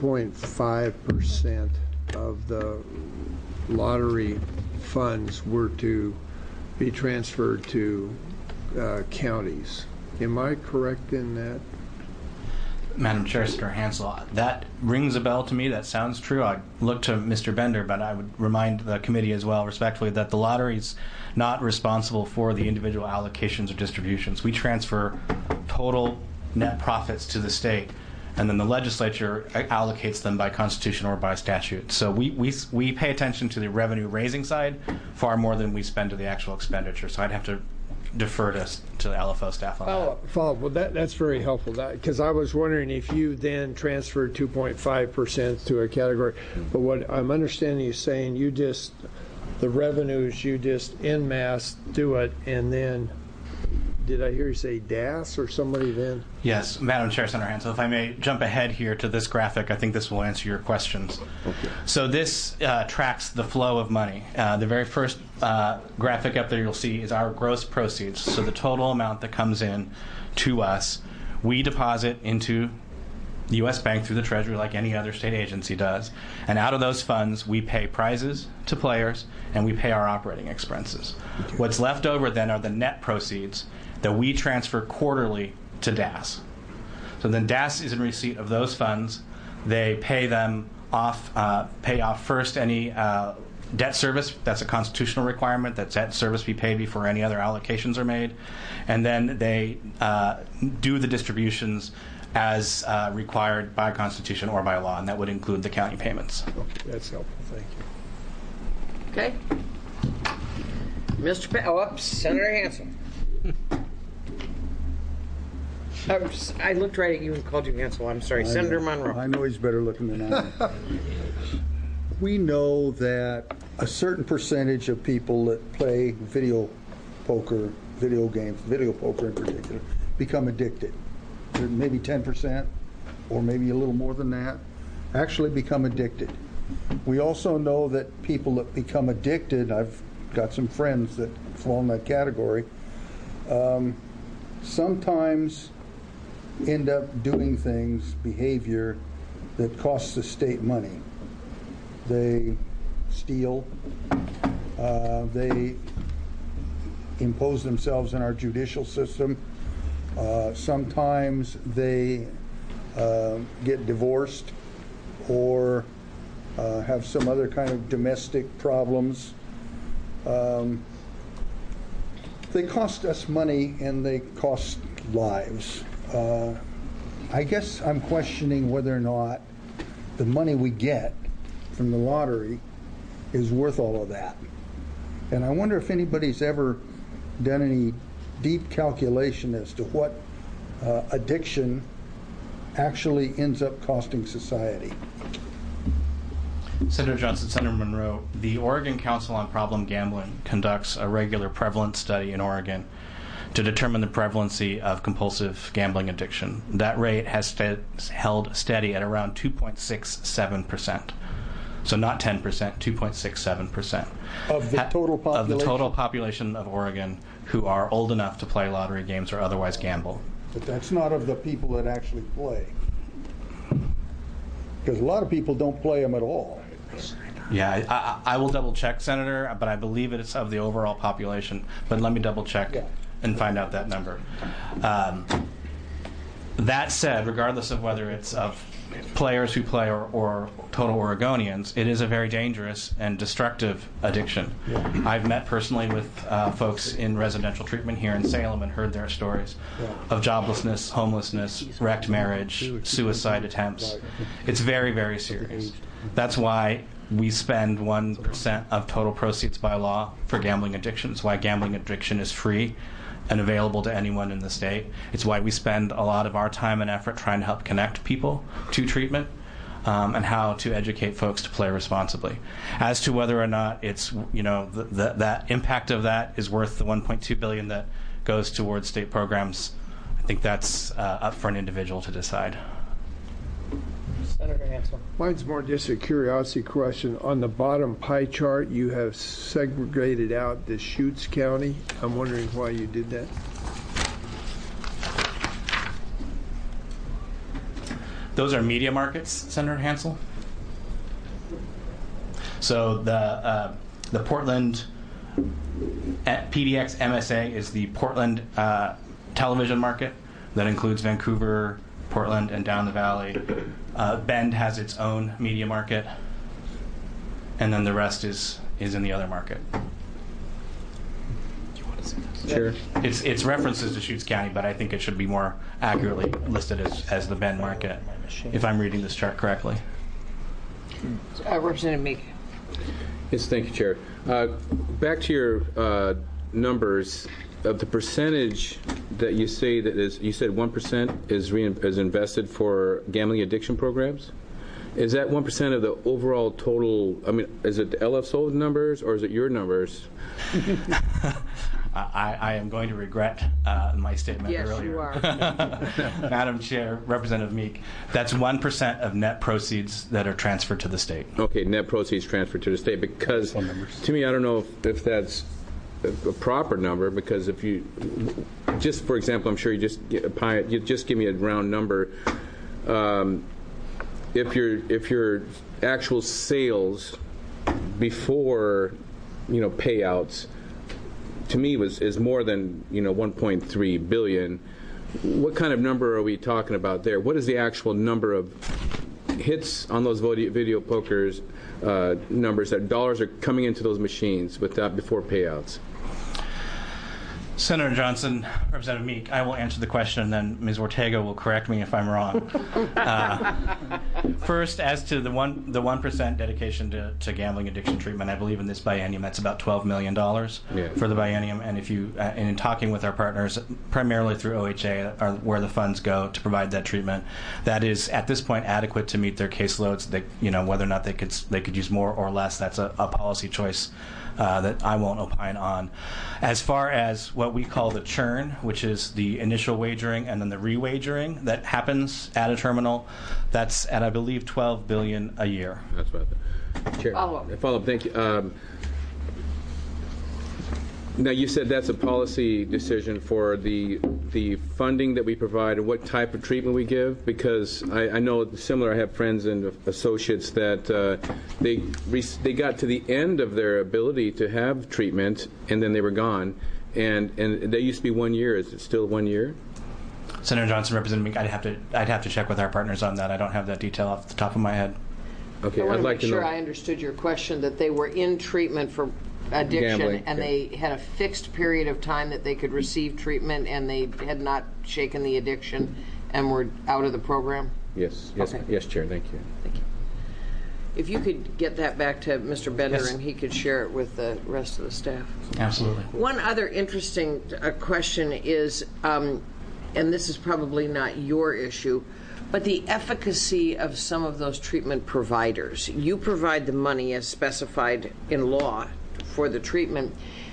2.5% of the lottery funds were to be transferred to counties. Am I correct in that? Madam Chair, Senator Hansel, that rings a bell to me. That sounds true. I look to Mr. Bender, but I would remind the committee as well, respectfully, that the lottery's not responsible for the individual allocations or distributions. We transfer total net profits to the state, and then the legislature allocates them by constitution or by statute. So we pay attention to the revenue-raising side far more than we spend to the actual expenditure. So I'd have to defer to the LFO staff on that. Follow up. Well, that's very helpful, because I was wondering if you then transferred 2.5% to a category. But what I'm understanding you saying, the revenues, you just en masse do it, and then, did I hear you say DAS or somebody then? Yes, Madam Chair, Senator Hansel, if I may jump ahead here to this graphic, I think this will answer your questions. Okay. So this tracks the flow of money. The very first graphic up there you'll see is our gross proceeds. So the total amount that comes in to us, we deposit into the U.S. Bank through the Treasury like any other state agency does. And out of those funds, we pay prizes to players and we pay our operating expenses. Okay. What's left over then are the net proceeds that we transfer quarterly to DAS. So then DAS is in receipt of those funds. They pay them off, pay off first any debt service. That's a constitutional requirement that debt service be paid before any other allocations are made. And then they do the distributions as required by Constitution or by law, and that would include the county payments. Okay, that's helpful. Thank you. Okay. Senator Hansel. I looked right at you and called you Hansel. I'm sorry. Senator Monroe. I know he's better looking than I am. We know that a certain percentage of people that play video poker, video games, video poker in particular, become addicted. Maybe 10%, or maybe a little more than that, actually become addicted. We also know that people that become addicted, I've got some friends that fall in that category, sometimes end up doing things, behavior, that costs the state money. They steal, they impose themselves in our judicial system. Sometimes they get divorced or have some other kind of domestic problems. They cost us money and they cost lives. I guess I'm questioning whether or not the money we get from the lottery is worth all of that. And I wonder if anybody's ever done any deep calculation as to what addiction actually ends up costing society. Senator Johnson, Senator Monroe, the Oregon Council on Problem Gambling conducts a regular prevalence study in Oregon to determine the prevalency of compulsive gambling addiction. That rate has held steady at around 2.67%. So not 10%, 2.67%. Of the total population? Of the total population of Oregon who are old enough to play lottery games or otherwise gamble. But that's not of the people that actually play. Because a lot of people don't play them at all. Yeah, I will double check, Senator, but I believe it's of the overall population. But let me double check and find out that number. That said, regardless of whether it's of players who play or total Oregonians, it is a very dangerous and destructive addiction. I've met personally with folks in residential treatment here in Salem and heard their stories of joblessness, homelessness, wrecked marriage, suicide attempts. It's very, very serious. That's why we spend 1% of total proceeds by law for gambling addiction. It's why gambling addiction is free and available to anyone in the state. It's why we spend a lot of our time and effort trying to help connect people to treatment and how to educate folks to play responsibly. As to whether or not it's, that impact of that is worth the $1.2 billion that goes towards state programs, I think that's up for an individual to decide. Senator Hansel. Mine's more just a curiosity question. On the bottom pie chart, you have segregated out Deschutes County. I'm wondering why you did that. Those are media markets, Senator Hansel. So the Portland PDX MSA is the Portland television market that includes Vancouver, Portland, and down the valley. Bend has its own media market, and then the rest is in the other market. Do you want to see this? Sure. It's references to Deschutes County, but I think it should be more accurately listed as the Bend market, if I'm reading this chart correctly. Representative Meek. Yes, thank you, Chair. Back to your numbers of the percentage that you say that is, you said 1% is invested for gambling addiction programs. Is that 1% of the overall total? I mean, is it the LFSO numbers or is it your numbers? I am going to regret my statement earlier. Yes, you are. Madam Chair, Representative Meek, that's 1% of net proceeds that are transferred to the state. Okay, net proceeds transferred to the state, because to me, I don't know if that's a proper number, because if you just, for example, I'm sure you just give me a round number. If your actual sales before payouts, to me is more than 1.3 billion. What kind of number are we talking about there? What is the actual number of hits on those video pokers numbers, that dollars are coming into those machines before payouts? Senator Johnson, Representative Meek, I will answer the question, and then Ms. Ortega will correct me if I'm wrong. First, as to the 1% dedication to gambling addiction treatment, I believe in this biennium that's about $12 million for the biennium. And if you, and in talking with our partners, primarily through OHA, are where the funds go to provide that treatment, that is at this point adequate to meet their caseloads. Whether or not they could use more or less, that's a policy choice that I won't opine on. As far as what we call the churn, which is the initial wagering and then the re-wagering that happens at a terminal, that's at, I believe, $12 billion a year. That's what I thought. Chair, follow up. Thank you. Now, you said that's a policy decision for the funding that we provide and what type of treatment we give, because I know similar. I have friends and associates that they got to the end of their ability to have treatment and then they were gone, and that used to be 1 year. Is it still 1 year? Senator Johnson, Representative Meek, I'd have to check with our partners on that. I don't have that detail off the top of my head. Okay, I want I'd to like make to sure know. I understood your question, that they were in treatment for addiction, Gambling, and they had a fixed period of time that they could receive treatment, and they had not shaken the addiction and were out of the program? Yes, Okay. Yes, Chair. Thank you. Thank you. If you could get that back to Mr. Bender, Yes. and he could share it with the rest of the staff. Absolutely. One other interesting question is, and this is probably not your issue, but the efficacy of some of those treatment providers. You provide the money as specified in law for the treatment.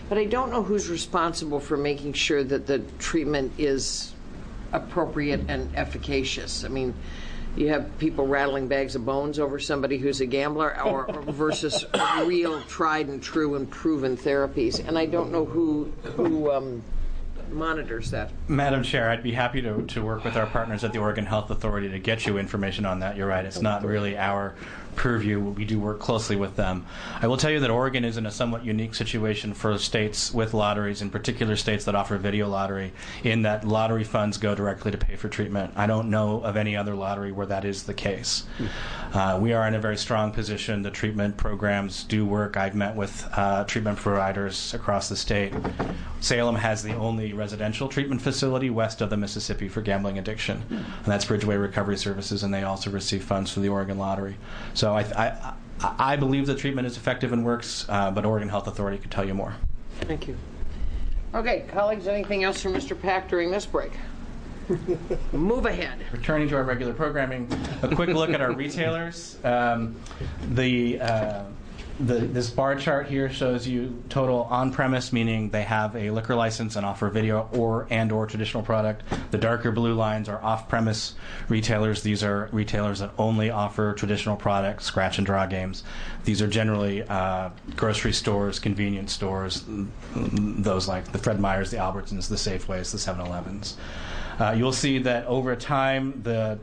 but I don't know who's responsible for making sure that the treatment is appropriate and efficacious. I mean, you have people rattling bags of bones over somebody who's a gambler, or versus real, tried and true and proven therapies. And I don't know who monitors that. Madam Chair, I'd be happy to work with our partners at the Oregon Health Authority to get you information on that. You're right, it's not really our purview. We do work closely with them. I will tell you that Oregon is in a somewhat unique situation for states with lotteries, in particular states that offer video lottery, in that lottery funds go directly to pay for treatment. I don't know of any other lottery where that is the case. We are in a very strong position. The treatment programs do work. I've met with treatment providers across the state. Salem has the only residential treatment facility west of the Mississippi for gambling addiction, and that's Bridgeway Recovery Services, and they also receive funds from the Oregon Lottery. So I believe the treatment is effective and works, but Oregon Health Authority could tell you more. Thank you. Okay, colleagues, anything else from Mr. Pack during this break? Move ahead. Returning to our regular programming, a quick look at our retailers. This bar chart here shows you total on-premise, meaning they have a liquor license and offer video or traditional product. The darker blue lines are off-premise retailers. These are retailers that only offer traditional products, scratch and draw games. These are generally grocery stores, convenience stores, those like the Fred Meyers, the Albertsons, the Safeways, the 7-Elevens. You'll see that over time the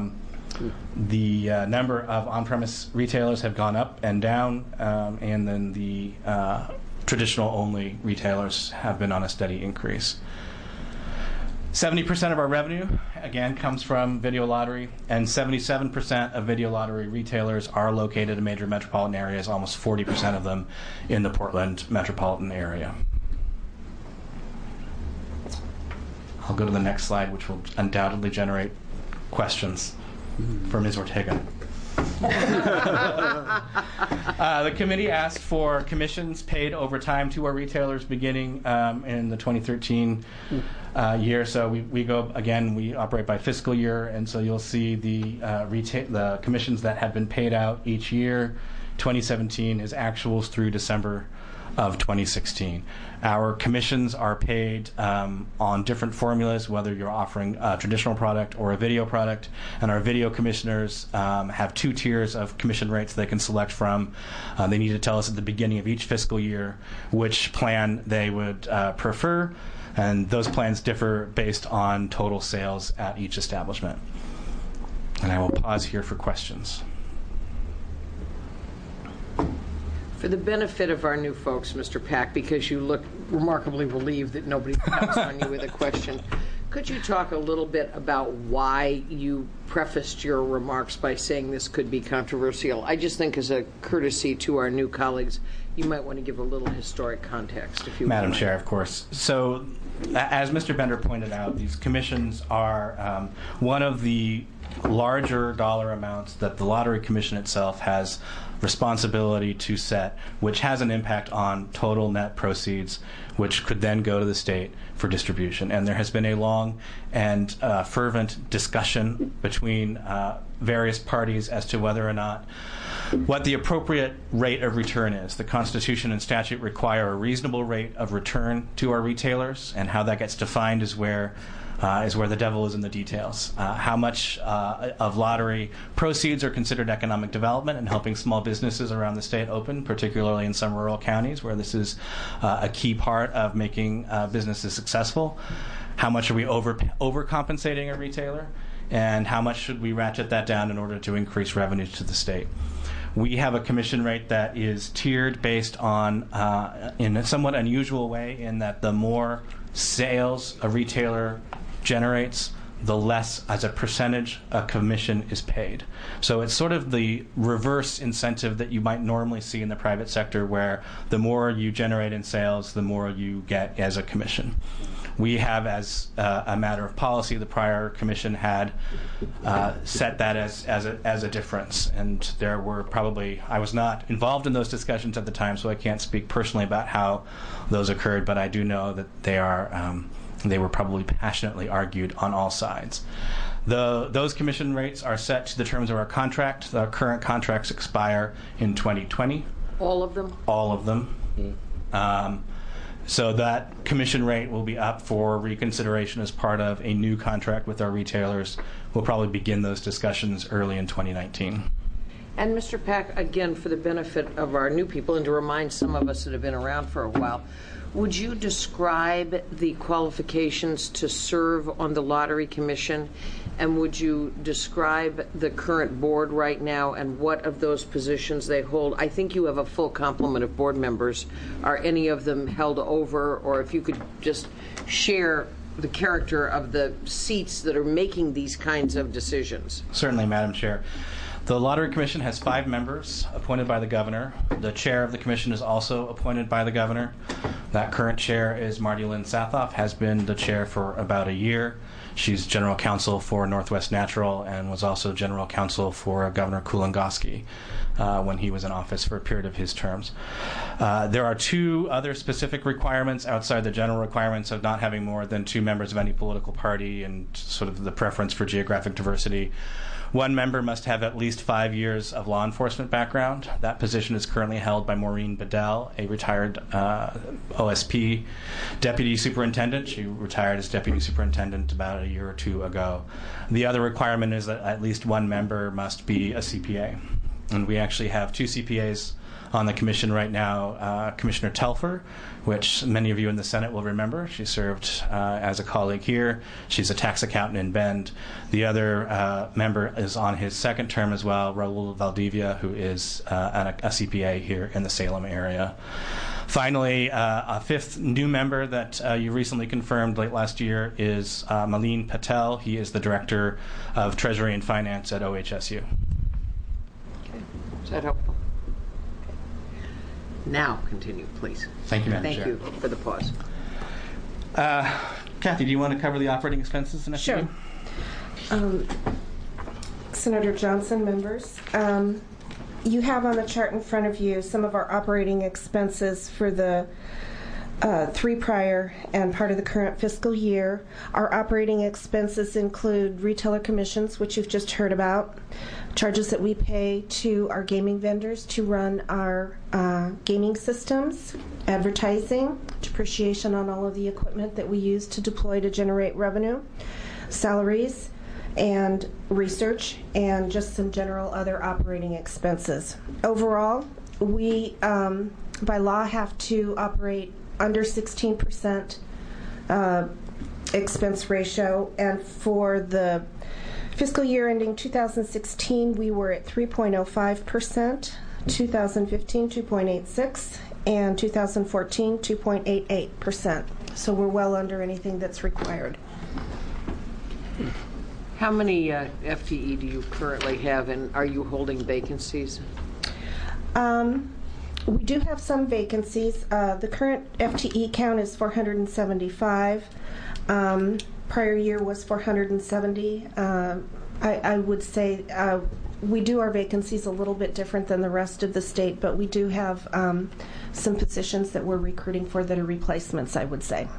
number of on-premise retailers have gone up and down, and then the traditional-only retailers have been on a steady increase. 70% of our revenue, again, comes from video lottery, and 77% of video lottery retailers are located in major metropolitan areas, almost 40% of them in the Portland metropolitan area. I'll go to the next slide, which will undoubtedly generate questions for Ms. Ortega. The committee asked for commissions paid over time to our retailers beginning in the 2013 year. So we go, again, we operate by fiscal year, and so you'll see the commissions that have been paid out each year. 2017 is actuals through December of 2016. Our commissions are paid on different formulas, whether you're offering a traditional product or a video product, and our video commissioners have 2 tiers of commission rates they can select from. They need to tell us at the beginning of each fiscal year which plan they would prefer, and those plans differ based on total sales at each establishment. And I will pause here for questions. For the benefit of our new folks, Mr. Pack, because you look remarkably relieved that nobody pounced on you with a question, could you talk a little bit about why you prefaced your remarks by saying this could be controversial? I just think as a courtesy to our new colleagues, you might want to give a little historic context, if you would. Madam Chair, of course. So, as Mr. Bender pointed out, these commissions are one of the larger dollar amounts that the Lottery Commission itself has responsibility to set, which has an impact on total net proceeds, which could then go to the state for distribution. And there has been a long and fervent discussion between various parties as to whether or not what the appropriate rate of return is. The Constitution and statute require a reasonable rate of return to our retailers, and how that gets defined is where the devil is in the details. How much of lottery proceeds are considered economic development and helping small businesses around the state open, particularly in some rural counties where this is a key part of making businesses successful? How much are we overcompensating a retailer? And how much should we ratchet that down in order to increase revenues to the state? We have a commission rate that is tiered based on, in a somewhat unusual way, in that the more sales a retailer generates, the less as a percentage a commission is paid. So it's sort of the reverse incentive that you might normally see in the private sector, where the more you generate in sales, the more you get as a commission. We have, as a matter of policy, the prior commission had set that as a difference, and there were probably, I was not involved in those discussions at the time, so I can't speak personally about how those occurred, but I do know that they were probably passionately argued on all sides. Those commission rates are set to the terms of our contract. Our current contracts expire in 2020. All of them? All of them. So that commission rate will be up for reconsideration as part of a new contract with our retailers. We'll probably begin those discussions early in 2019. And Mr. Pack, again, for the benefit of our new people and to remind some of us that have been around for a while, would you describe the qualifications to serve on the Lottery Commission? And would you describe the current board right now and what of those positions they hold? I think you have a full complement of board members. Are any of them held over? Or if you could just share the character of the seats that are making these kinds of decisions. Certainly, Madam Chair. The Lottery Commission has 5 members appointed by the governor. The chair of the commission is also appointed by the governor. That current chair is Marty Lynn Sathoff, has been the chair for about a year. She's general counsel for Northwest Natural and was also general counsel for Governor Kulongoski when he was in office for a period of his terms. There are 2 other specific requirements outside the general requirements of not having more than 2 members of any political party and sort of the preference for geographic diversity. 1 member must have at least 5 years of law enforcement background. That position is currently held by Maureen Bedell, a retired OSP deputy superintendent. She retired as deputy superintendent about a year or 2 ago. The other requirement is that at least 1 member must be a CPA. And we actually have 2 CPAs on the commission right now. Commissioner Telfer, which many of you in the Senate will remember. She served as a colleague here. She's a tax accountant in Bend. The other member is on his 2nd term as well, Raul Valdivia, who is a CPA here in the Salem area. Finally, a 5th new member that you recently confirmed late last year is Malin Patel. He is the Director of Treasury and Finance at OHSU. Okay. Is that helpful? Now continue, please. Thank you, Madam Chair. Thank you for the pause. Kathy, do you want to cover the operating expenses in Sure. Senator Johnson, members, you have on the chart in front of you some of our operating expenses for the 3 prior and part of the current fiscal year. Our operating expenses include retailer commissions, which you've just heard about, charges that we pay to our gaming vendors to run our gaming systems, advertising, depreciation on all of the equipment that we use to deploy to generate revenue, salaries, and research, and just some general other operating expenses. Overall, we, by law, have to operate under 16% expense ratio, and for the fiscal year ending 2016, we were at 3.05%, 2015, 2.86%, and 2014, 2.88%. So we're well under anything that's required. How many FTE do you currently have, and are you holding vacancies? We do have some vacancies. The current FTE count is 475. Prior year was 470. I would say we do our vacancies a little bit different than the rest of the state, but we do have some positions that we're recruiting for that are replacements, I would say.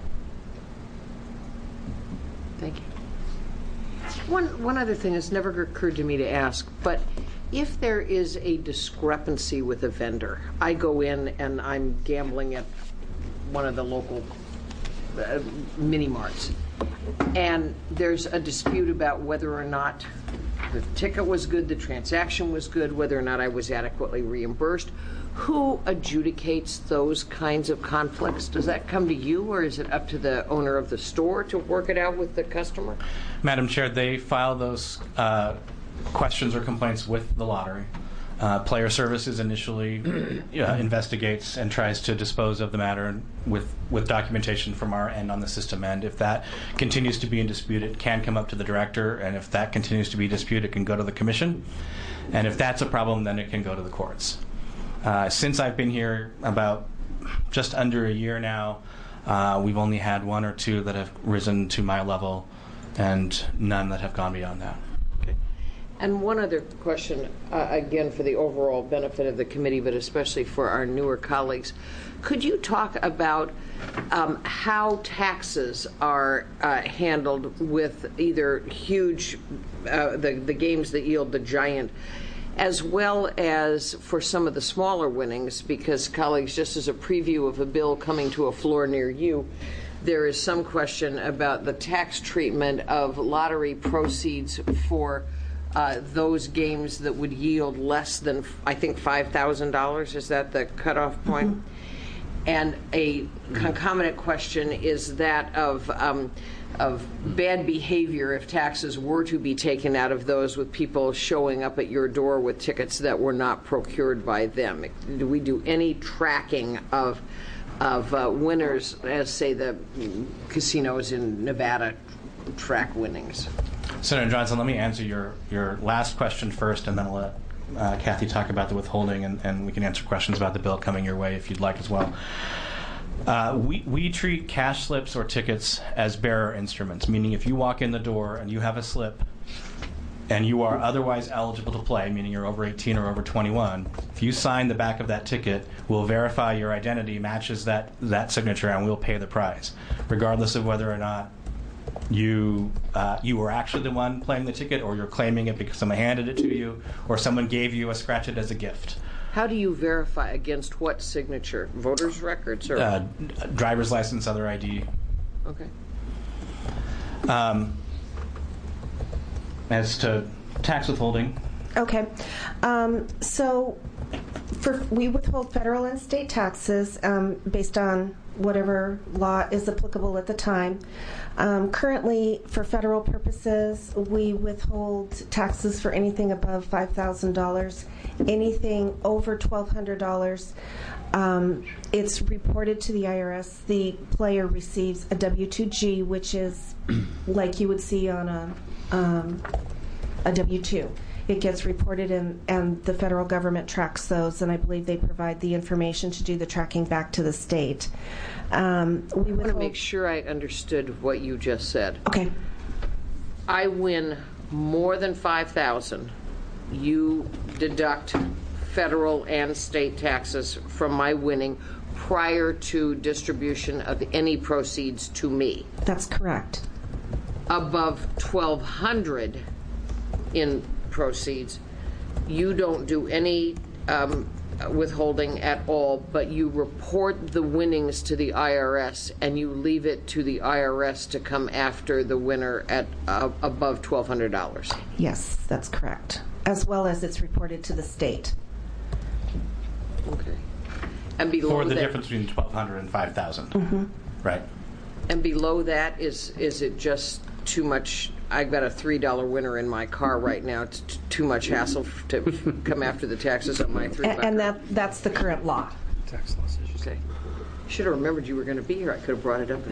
Thank you. One other thing that's never occurred to me to ask, but if there is a discrepancy with a vendor, I go in and I'm gambling at one of the local mini marts, and there's a dispute about whether or not the ticket was good, the transaction was good, whether or not I was adequately reimbursed. Who adjudicates those kinds of conflicts? Does that come to you, or is it up to the owner of the store to work it out with the customer? Madam Chair, they file those questions or complaints with the lottery. Player Services initially investigates and tries to dispose of the matter with documentation from our end on the system end. If that continues to be in dispute, it can come up to the director, and if that continues to be disputed, it can go to the commission. And if that's a problem, then it can go to the courts. Since I've been here about just under a year now, we've only had 1 or 2 that have risen to my level, and none that have gone beyond that. And one other question, again, for the overall benefit of the committee, but especially for our newer colleagues. Could you talk about how taxes are handled with either huge, the games that yield the giant as well as for some of the smaller winnings, because, colleagues, just as a preview of a bill coming to a floor near you, there is some question about the tax treatment of lottery proceeds for those games that would yield less than, I think, $5,000. Is that the cutoff point? Mm-hmm. And a concomitant question is that of bad behavior if taxes were to be taken out of those, with people showing up at your door with tickets that were not procured by them. Do we do any tracking of winners, as, say, the casinos in Nevada track winnings? Senator Johnson, let me answer your last question first, and then I'll let Kathy talk about the withholding, and we can answer questions about the bill coming your way if you'd like as well. We treat cash slips or tickets as bearer instruments, meaning if you walk in the door and you have a slip and you are otherwise eligible to play, meaning you're over 18 or over 21, if you sign the back of that ticket, we'll verify your identity matches that signature, and we'll pay the prize, regardless of whether or not you were actually the one playing the ticket, or you're claiming it because someone handed it to you, or someone gave you a scratch it as a gift. How do you verify against what signature? Voters' records or driver's license, other ID. Okay. As to tax withholding. Okay. So we withhold federal and state taxes based on whatever law is applicable at the time. Currently, for federal purposes, we withhold taxes for anything above $5,000. Anything over $1,200, it's reported to the IRS. The player receives a W-2G, which is like you would see on a W-2. It gets reported, and the federal government tracks those, and I believe they provide the information to do the tracking back to the state. I want to make sure I understood what you just said. Okay. I win more than $5,000. You deduct federal and state taxes from my winning prior to distribution of any proceeds to me. That's correct. Above $1,200 in proceeds, you don't do any withholding at all, but you report the winnings to the IRS, and you leave it to the IRS to come after the winner at above $1,200. Yes, that's correct. As well as it's reported to the state. Okay. And below for the that, difference between $1,200 and $5,000. Mm-hmm. Right. And below that, is it just too much? I've got a $3 winner in my car right now. It's too much hassle to come after the taxes on my $3. And that's the current law. Tax laws. Okay. Should have remembered you were going to be here. I could have brought it up.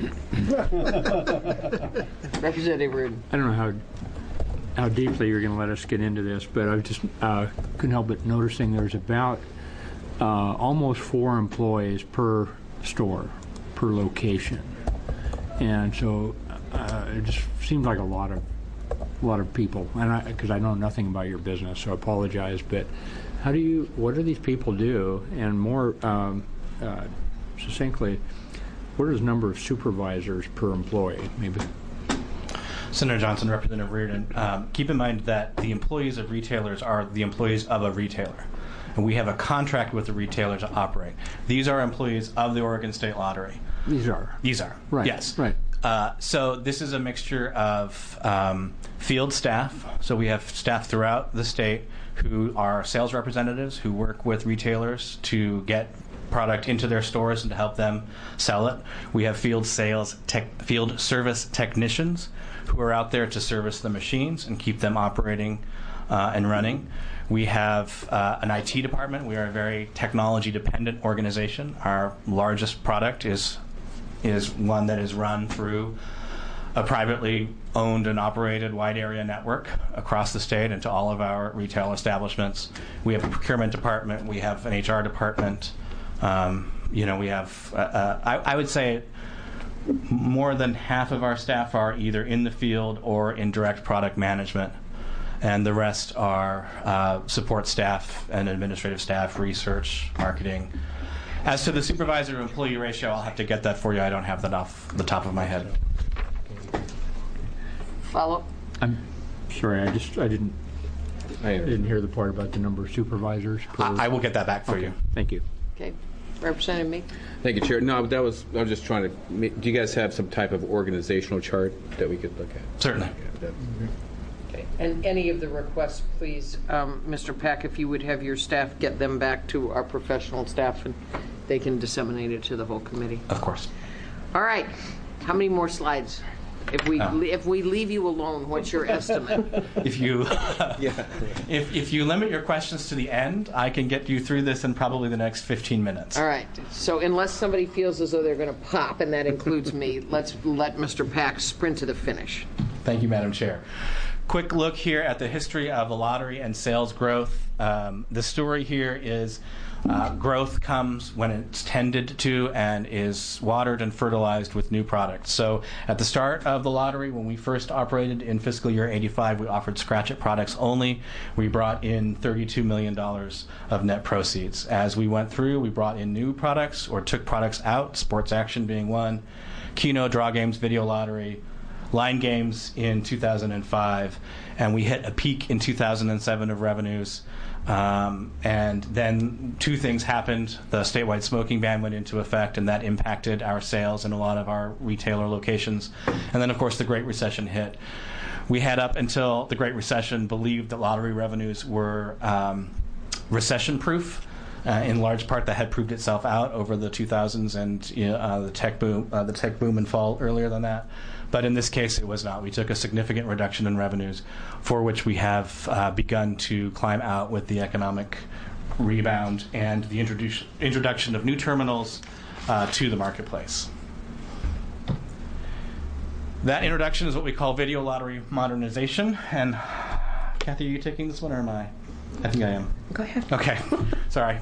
Representative Rudin. I don't know how deeply you're going to let us get into this, but I just couldn't help but noticing there's about almost 4 employees per store, per location, and so it just seems like a lot of people. And because I know nothing about your business, so I apologize. But what do these people do? And more succinctly, what is the number of supervisors per employee? Maybe. Senator Johnson, Representative Reardon, keep in mind that the employees of retailers are the employees of a retailer. And we have a contract with the retailer to operate. These are employees of the Oregon State Lottery. These are. Right. Yes. Right. So this is a mixture of field staff. So we have staff throughout the state who are sales representatives who work with retailers to get product into their stores and to help them sell it. We have field service technicians who are out there to service the machines and keep them operating and running. We have an IT department. We are a very technology-dependent organization. Our largest product is one that is run through a privately owned and operated wide area network across the state and to all of our retail establishments. We have a procurement department. We have an HR department. We have, I would say, more than half of our staff are either in the field or in direct product management, and the rest are support staff and administrative staff, research, marketing. As to the supervisor-employee ratio, I'll have to get that for you. I don't have that off the top of my head. Follow. I'm sorry, I didn't I didn't hear the part about the number of supervisors. I will get that back for you. Thank you. Okay. Representative Meek? Thank you, Chair. No, I was just trying to, do you guys have some type of organizational chart that we could look at? Certainly. Okay. And any of the requests, please, Mr. Pack, if you would have your staff get them back to our professional staff and they can disseminate it to the whole committee. Of course. All right. How many more slides? If we leave you alone, what's your estimate? If you if you limit your questions to the end, I can get you through this in probably the next 15 minutes. All right. So unless somebody feels as though they're going to pop, and that includes me, let's let Mr. Pack sprint to the finish. Thank you, Madam Chair. Quick look here at the history of the lottery and sales growth. The story here is growth comes when it's tended to and is watered and fertilized with new products. So at the start of the lottery, when we first operated in fiscal year 85, we offered scratch-it products only. We brought in $32 million of net proceeds. As we went through, we brought in new products or took products out, sports action being one, Keno, draw games, video lottery, line games in 2005, and we hit a peak in 2007 of revenues. And then two things happened. The statewide smoking ban went into effect, and that impacted our sales in a lot of our retailer locations. And then, of course, the Great Recession hit. We had, up until the Great Recession, believed that lottery revenues were recession-proof. In large part, that had proved itself out over the 2000s and the tech boom and fall earlier than that. But in this case, it was not. We took a significant reduction in revenues, for which we have begun to climb out with the economic rebound and the introduction of new terminals to the marketplace. That introduction is what we call video lottery modernization. And Kathy, are you taking this one, or am I? I think I am. Go ahead. Okay. Sorry.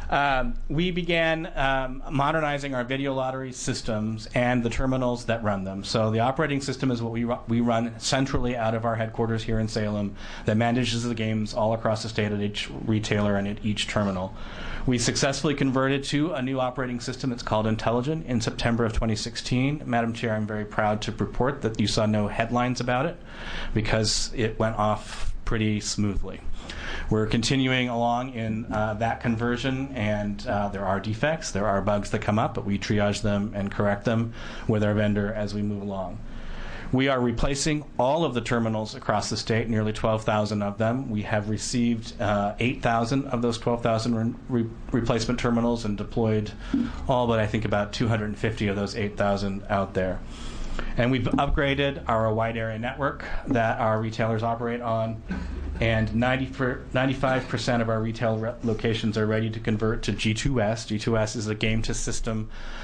We began modernizing our video lottery systems and the terminals that run them. So the operating system is what we run centrally out of our headquarters here in Salem that manages the games all across the state at each retailer and at each terminal. We successfully converted to a new operating system that's called Intelligent in September of 2016. Madam Chair, I'm very proud to report that you saw no headlines about it because it went off pretty smoothly. We're continuing along in that conversion, and there are defects, there are bugs that come up, but we triage them and correct them with our vendor as we move along. We are replacing all of the terminals across the state, nearly 12,000 of them. We have received 8,000 of those 12,000 replacement terminals and deployed all but I think about 250 of those 8,000 out there. And we've upgraded our wide area network that our retailers operate on, and 95% of our retail locations are ready to convert to G2S. G2S is a game-to-system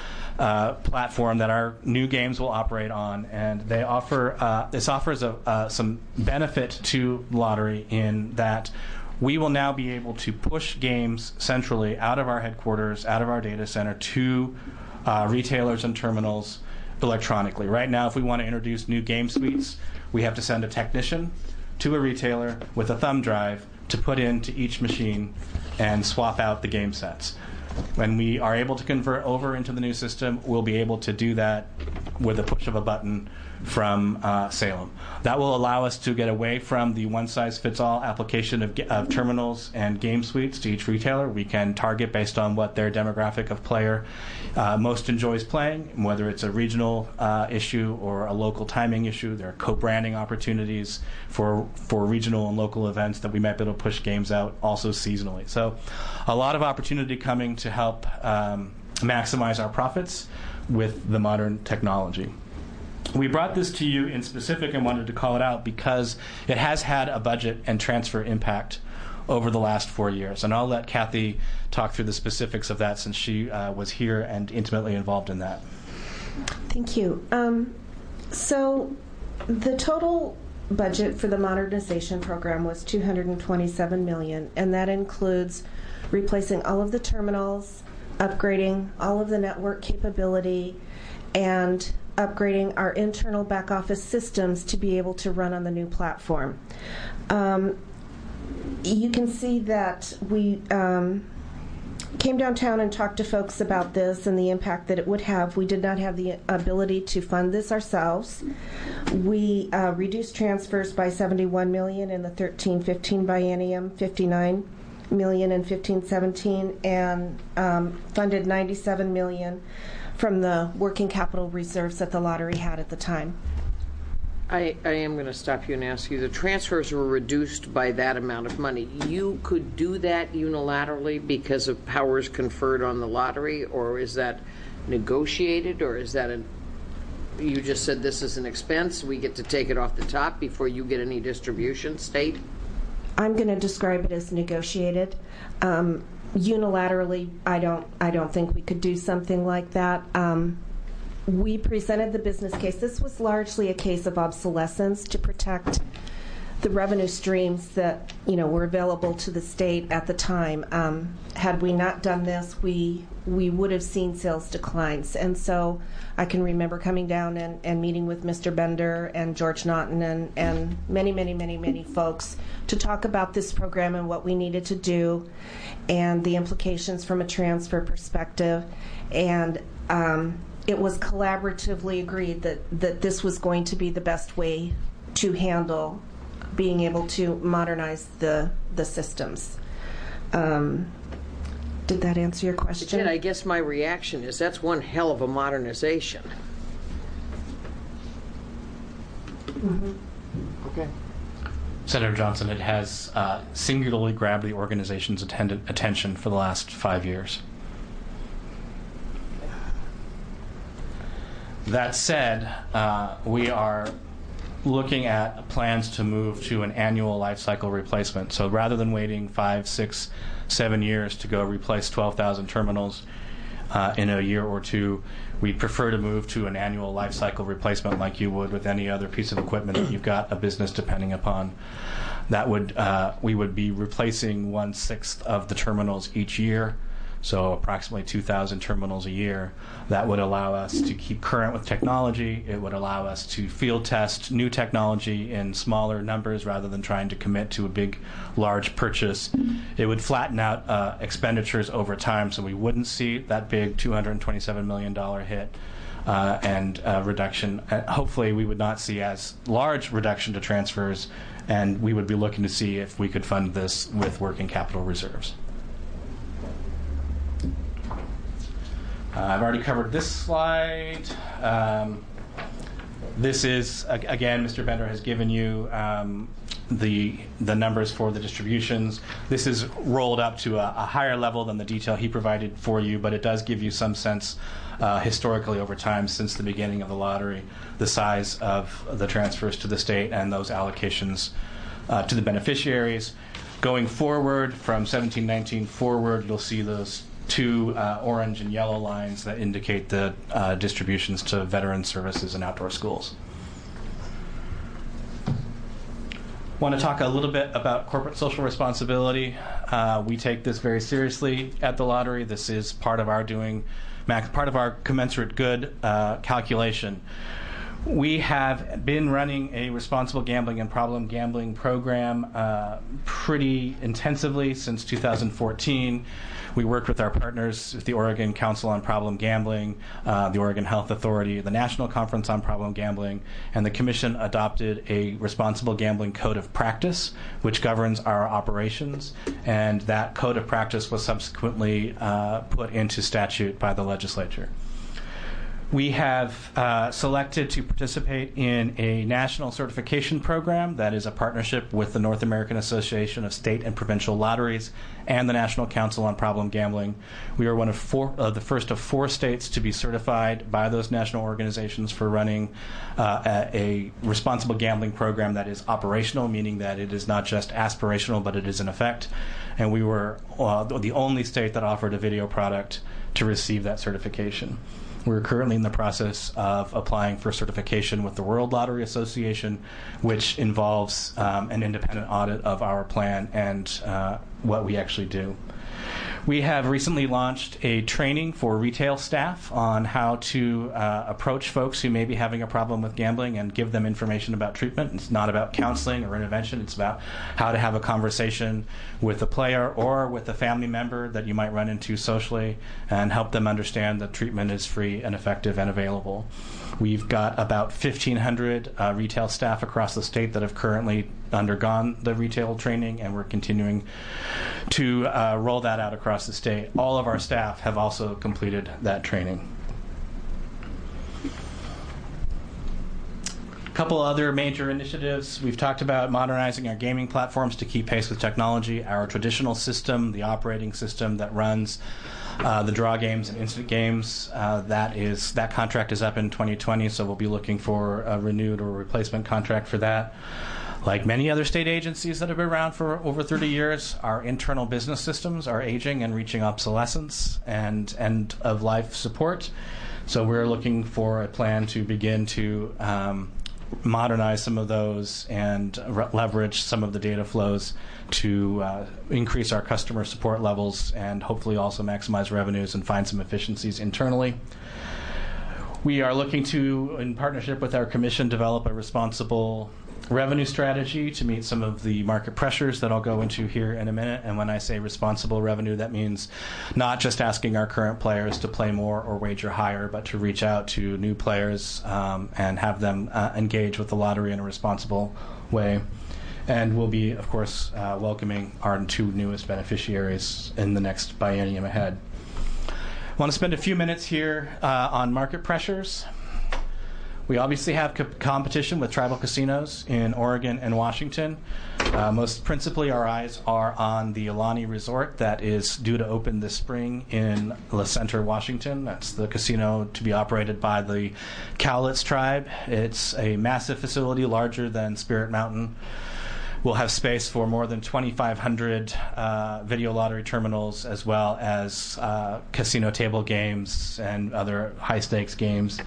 platform that our new games will operate on, and they offer this offers some benefit to lottery in that we will now be able to push games centrally out of our headquarters, out of our data center, to retailers and terminals electronically. Right now, if we want to introduce new game suites, we have to send a technician to a retailer with a thumb drive to put into each machine and swap out the game sets. When we are able to convert over into the new system, we'll be able to do that with a push of a button from Salem. That will allow us to get away from the one-size-fits-all application of terminals and game suites to each retailer. We can target based on what their demographic of player most enjoys playing, whether it's a regional issue or a local timing issue. There are co-branding opportunities for regional and local events that we might be able to push games out also seasonally. So a lot of opportunity coming to help maximize our profits with the modern technology. We brought this to you in specific and wanted to call it out because it has had a budget and transfer impact over the last 4 years. And I'll let Kathy talk through the specifics of that since she was here and intimately involved in that. Thank you. So the total budget for the modernization program was $227 million, and that includes replacing all of the terminals, upgrading all of the network capability, and upgrading our internal back office systems to be able to run on the new platform. You can see that we came downtown and talked to folks about this and the impact that it would have. We did not have the ability to fund this ourselves. We reduced transfers by $71 million in the 13-15 biennium, $59 million in 15-17, and funded $97 million from the working capital reserves that the lottery had at the time. I am going to stop you and ask you, the transfers were reduced by that amount of money. You could do that unilaterally because of powers conferred on the lottery, or is that negotiated, or is that you just said this is an expense, we get to take it off the top before you get any distribution, state? I'm going to describe it as negotiated. Unilaterally, I don't think we could do something like that. We presented the business case. This was largely a case of obsolescence to protect the revenue streams that were available to the state at the time. Had we not done this, we would have seen sales declines. And so I can remember coming down and meeting with Mr. Bender and George Naughton and many folks to talk about this program and what we needed to do and the implications from a transfer perspective. And it was collaboratively agreed that this was going to be the best way to handle being able to modernize the systems. Did that answer your question? It did. I guess my reaction is that's one hell of a modernization. Mm-hmm. Okay. Senator Johnson, it has singularly grabbed the organization's attention for the last 5 years. That said, we are looking at plans to move to an annual life cycle replacement. So rather than waiting 5, 6, 7 years to go replace 12,000 terminals in a year or two, we prefer to move to an annual life cycle replacement like you would with any other piece of equipment that you've got a business depending upon. That would we would be replacing 1/6 of the terminals each year. So approximately 2,000 terminals a year. That would allow us to keep current with technology. It would allow us to field test new technology in smaller numbers rather than trying to commit to a big, large purchase. It would flatten out expenditures over time, so we wouldn't see that big $227 million hit and reduction. Hopefully we would not see as large reduction to transfers, and we would be looking to see if we could fund this with working capital reserves. I've already covered this slide. This is, again, Mr. Bender has given you the numbers for the distributions. This is rolled up to a higher level than the detail he provided for you, but it does give you some sense historically over time since the beginning of the lottery, the size of the transfers to the state and those allocations to the beneficiaries. Going forward, from 17-19 forward, you'll see those two orange and yellow lines that indicate the distributions to veteran services and outdoor schools. Want to talk a little bit about corporate social responsibility. We take this very seriously at the lottery. This is part of our part of our commensurate good calculation. We have been running a responsible gambling and problem gambling program pretty intensively since 2014. We worked with our partners, the Oregon Council on Problem Gambling, the Oregon Health Authority, the National Conference on Problem Gambling, and the Commission adopted a responsible gambling code of practice, which governs our operations, and that code of practice was subsequently put into statute by the legislature. We have selected to participate in a national certification program that is a partnership with the North American Association of State and Provincial Lotteries and the National Council on Problem Gambling. We are one of the first of 4 states to be certified by those national organizations for running a responsible gambling program that is operational, meaning that it is not just aspirational, but it is in effect. And we were the only state that offered a video product to receive that certification. We're currently in the process of applying for certification with the World Lottery Association, which involves an independent audit of our plan and what we actually do. We have recently launched a training for retail staff on how to approach folks who may be having a problem with gambling and give them information about treatment. It's not about counseling or intervention. It's about how to have a conversation with a player or with a family member that you might run into socially and help them understand that treatment is free and effective and available. We've got about 1,500 retail staff across the state that have currently undergone the retail training, and we're continuing to roll that out across the state. All of our staff have also completed that training. A couple other major initiatives. We've talked about modernizing our gaming platforms to keep pace with technology. Our traditional system, the operating system that runs the draw games and instant games, that contract is up in 2020, so we'll be looking for a renewed or replacement contract for that. Like many other state agencies that have been around for over 30 years, our internal business systems are aging and reaching obsolescence and end-of-life support. So we're looking for a plan to begin to modernize some of those and leverage some of the data flows to increase our customer support levels and hopefully also maximize revenues and find some efficiencies internally. We are looking to, in partnership with our commission, develop a responsible revenue strategy to meet some of the market pressures that I'll go into here in a minute. And when I say responsible revenue, that means not just asking our current players to play more or wager higher, but to reach out to new players and have them engage with the lottery in a responsible way. And we'll be, of course, welcoming our 2 newest beneficiaries in the next biennium ahead. I want to spend a few minutes here on market pressures. We obviously have competition with tribal casinos in Oregon and Washington. Most principally, our eyes are on the Aulani Resort that is due to open this spring in La Center, Washington. That's the casino to be operated by the Cowlitz tribe. It's a massive facility, larger than Spirit Mountain. We'll have space for more than 2,500 video lottery terminals, as well as casino table games and other high-stakes games.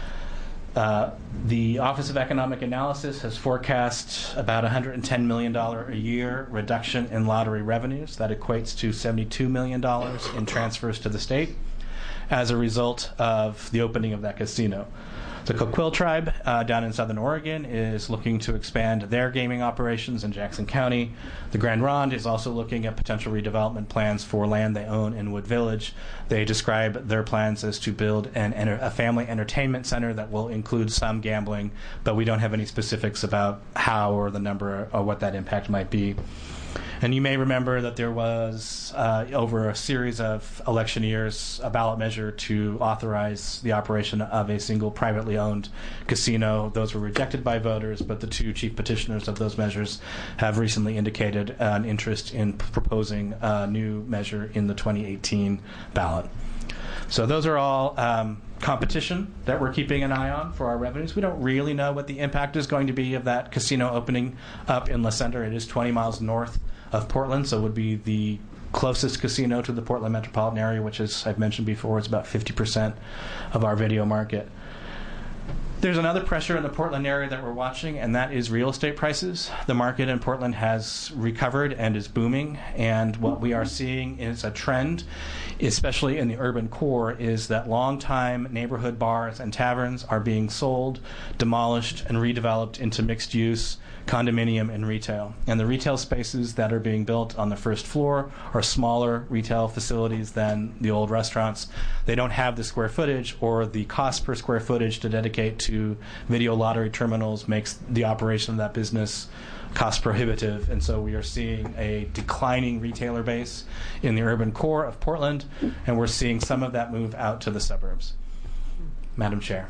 The Office of Economic Analysis has forecast about $110 million a year reduction in lottery revenues. That equates to $72 million in transfers to the state as a result of the opening of that casino. The Coquille tribe down in southern Oregon is looking to expand their gaming operations in Jackson County. The Grand Ronde is also looking at potential redevelopment plans for land they own in Wood Village. They describe their plans as to build a family entertainment center that will include some gambling, but we don't have any specifics about how or the number or what that impact might be. And you may remember that there was, over a series of election years, a ballot measure to authorize the operation of a single privately owned casino. Those were rejected by voters, but the 2 chief petitioners of those measures have recently indicated an interest in proposing a new measure in the 2018 ballot. So those are all competition that we're keeping an eye on for our revenues. We don't really know what the impact is going to be of that casino opening up in La Center. It is 20 miles north of Portland, so it would be the closest casino to the Portland metropolitan area, which, as I've mentioned before, is about 50% of our video market. There's another pressure in the Portland area that we're watching, and that is real estate prices. The market in Portland has recovered and is booming, and what we are seeing is a trend, especially in the urban core, is that long-time neighborhood bars and taverns are being sold, demolished, and redeveloped into mixed-use, condominium, and retail. And the retail spaces that are being built on the first floor are smaller retail facilities than the old restaurants. They don't have the square footage, or the cost per square footage to dedicate to video lottery terminals makes the operation of that business cost prohibitive. And so we are seeing a declining retailer base in the urban core of Portland, and we're seeing some of that move out to the suburbs. Madam Chair.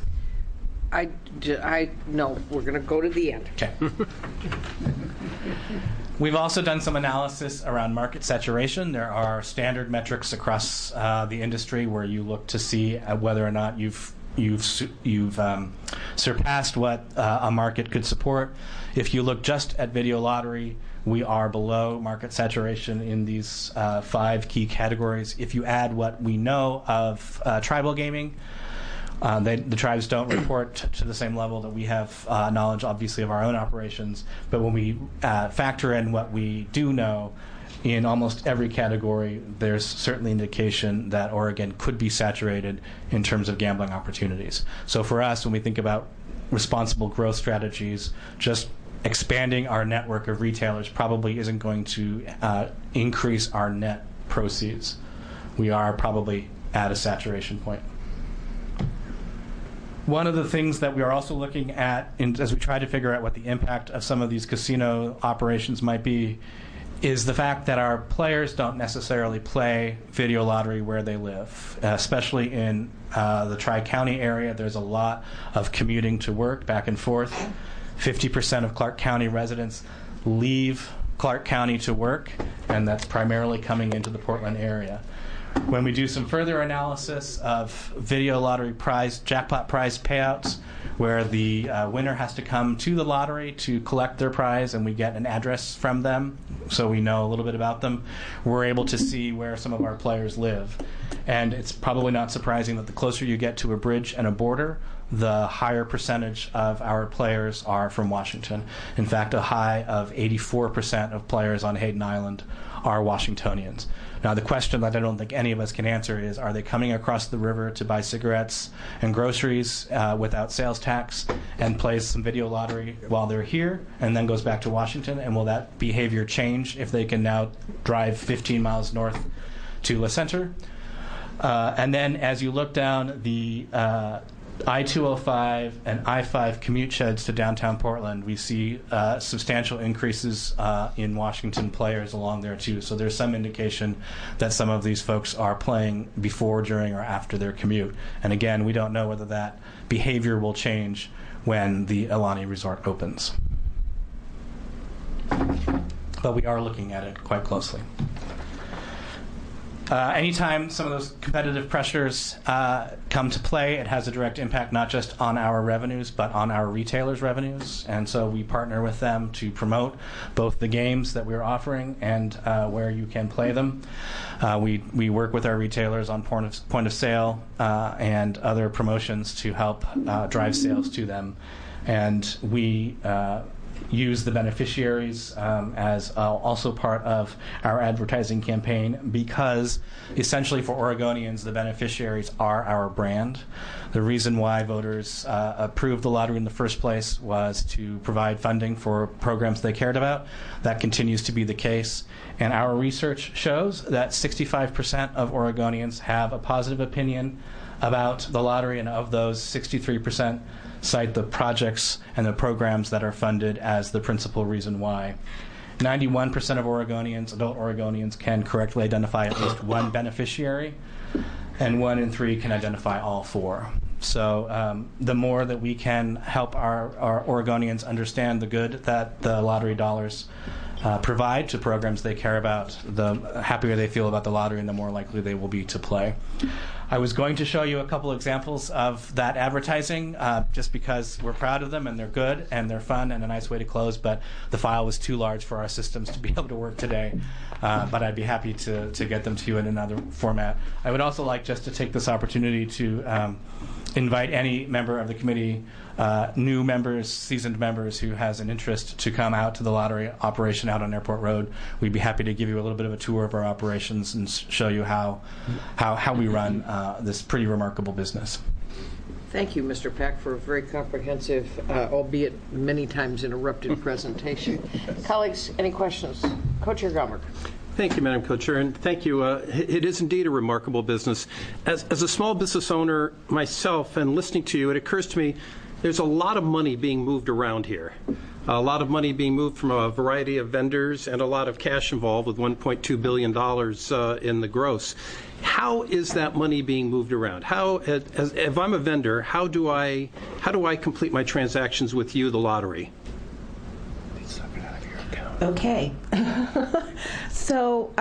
No, we're going to go to the end. Okay. We've also done some analysis around market saturation. There are standard metrics across the industry where you look to see whether or not you've surpassed what a market could support. If you look just at video lottery, we are below market saturation in these 5 key categories. If you add what we know of tribal gaming, the tribes don't report to the same level that we have knowledge, obviously, of our own operations. But when we factor in what we do know, in almost every category, there's certainly indication that Oregon could be saturated in terms of gambling opportunities. So for us, when we think about responsible growth strategies, just expanding our network of retailers probably isn't going to increase our net proceeds. We are probably at a saturation point. One of the things that we are also looking at as we try to figure out what the impact of some of these casino operations might be is the fact that our players don't necessarily play video lottery where they live, especially in the Tri-County area. There's a lot of commuting to work back and forth. 50% of Clark County residents leave Clark County to work, and that's primarily coming into the Portland area. When we do some further analysis of video lottery jackpot prize payouts, where the winner has to come to the lottery to collect their prize, and we get an address from them, so we know a little bit about them, we're able to see where some of our players live. And it's probably not surprising that the closer you get to a bridge and a border, the higher percentage of our players are from Washington. In fact, a high of 84% of players on Hayden Island are Washingtonians. Now, the question that I don't think any of us can answer is, are they coming across the river to buy cigarettes and groceries without sales tax and play some video lottery while they're here and then goes back to Washington? And will that behavior change if they can now drive 15 miles north to La Center? And then as you look down the I-205 and I-5 commute sheds to downtown Portland, we see substantial increases in Washington players along there too. So there's some indication that some of these folks are playing before, during, or after their commute. And again, we don't know whether that behavior will change when the Aulani Resort opens. But we are looking at it quite closely. Anytime some of those competitive pressures come to play, it has a direct impact not just on our revenues, but on our retailers' revenues. And so we partner with them to promote both the games that we're offering and where you can play them. We work with our retailers on point of sale and other promotions to help drive sales to them. And we use the beneficiaries as also part of our advertising campaign, because essentially for Oregonians, the beneficiaries are our brand. The reason why voters approved the lottery in the first place was to provide funding for programs they cared about. That continues to be the case. And our research shows that 65% of Oregonians have a positive opinion about the lottery, and of those, 63% cite the projects and the programs that are funded as the principal reason why. 91% of Oregonians, adult Oregonians, can correctly identify at least one beneficiary, and 1 in 3 can identify all 4. So the more that we can help our Oregonians understand the good that the lottery dollars provide to programs they care about, the happier they feel about the lottery and the more likely they will be to play. I was going to show you a couple examples of that advertising just because we're proud of them and they're good and they're fun and a nice way to close, but the file was too large for our systems to be able to work today. But I'd be happy to get them to you in another format. I would also like just to take this opportunity to invite any member of the committee, new members, seasoned members who has an interest to come out to the lottery operation out on Airport Road. We'd be happy to give you a little bit of a tour of our operations and show you how we run this pretty remarkable business. Thank you, Mr. Pack, for a very comprehensive, albeit many times interrupted presentation. Colleagues, any questions? Co-Chair Goldberg. Thank you, Madam Co-Chair, and thank you. It is indeed a remarkable business. As a small business owner myself, and listening to you, it occurs to me there's a lot of money being moved around here. A lot of money being moved from a variety of vendors and a lot of cash involved with $1.2 billion in the gross. How is that money being moved around? If I'm a vendor, how do I complete my transactions with you, the lottery? Okay. So,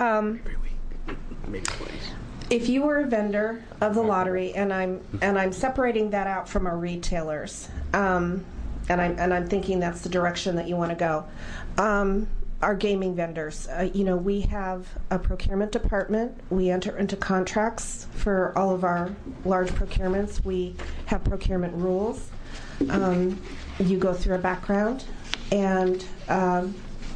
if you were a vendor of the lottery, and I'm separating that out from our retailers, and I'm thinking that's the direction that you want to go. Our gaming vendors, we have a procurement department. We enter into contracts for all of our large procurements. We have procurement rules. You go through a background, and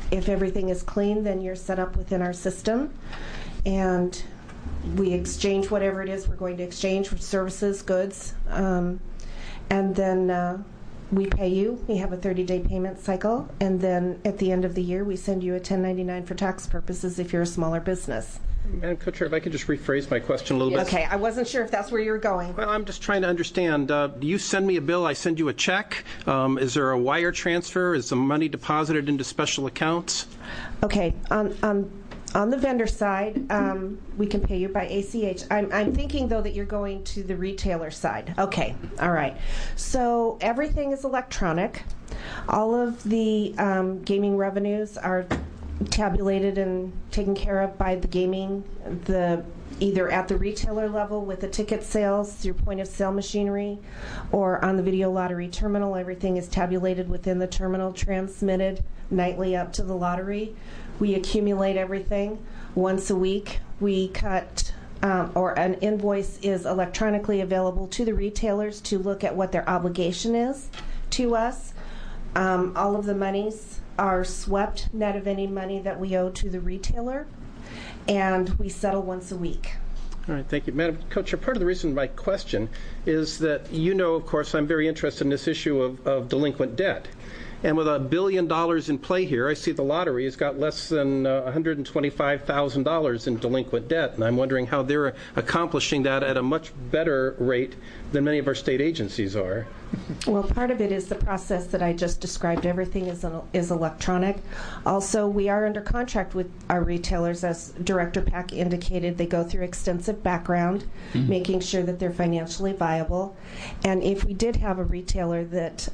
if everything is clean, then you're set up within our system, and we exchange whatever it is we're going to exchange for services, goods, and then we pay you. We have a 30-day payment cycle, and then at the end of the year, we send you a 1099 for tax purposes if you're a smaller business. Madam Co-Chair, if I could just rephrase my question a little bit. Okay, I wasn't sure if that's where you were going. Well, I'm just trying to understand. Do you send me a bill, I send you a check? Is there a wire transfer? Is the money deposited into special accounts? Okay, on the vendor side, we can pay you by ACH. I'm thinking, though, that you're going to the retailer side. Okay, all right. So everything is electronic. All of the gaming revenues are tabulated and taken care of by the gaming, either at the retailer level with the ticket sales through point of sale machinery, or on the video lottery terminal. Everything is tabulated within the terminal, transmitted nightly up to the lottery. We accumulate everything once a week. We cut, or an invoice is electronically available to the retailers to look at what their obligation is to us. All of the monies are swept net of any money that we owe to the retailer, and we settle once a week. All right, thank you. Madam Co-Chair, part of the reason my question is that of course, I'm very interested in this issue of delinquent debt. And with $1 billion in play here, I see the lottery has got less than $125,000 in delinquent debt. And I'm wondering how they're accomplishing that at a much better rate than many of our state agencies are. Well, part of it is the process that I just described. Everything is electronic. Also, we are under contract with our retailers. As Director Pack indicated, they go through extensive background, making sure that they're financially viable. And if we did have a retailer that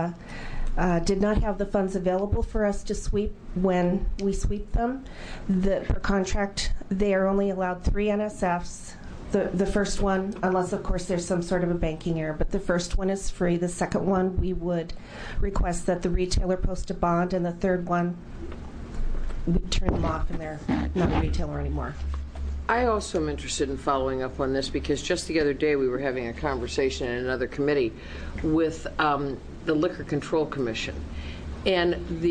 did not have the funds available for us to sweep when we sweep them, per contract, they are only allowed 3 NSFs. The first one, unless of course there's some sort of a banking error, but the first one is free. The second one, we would request that the retailer post a bond, and the third one, we turn them off and they're not a retailer anymore. I also am interested in following up on this, because just the other day we were having a conversation in another committee with the Liquor Control Commission, and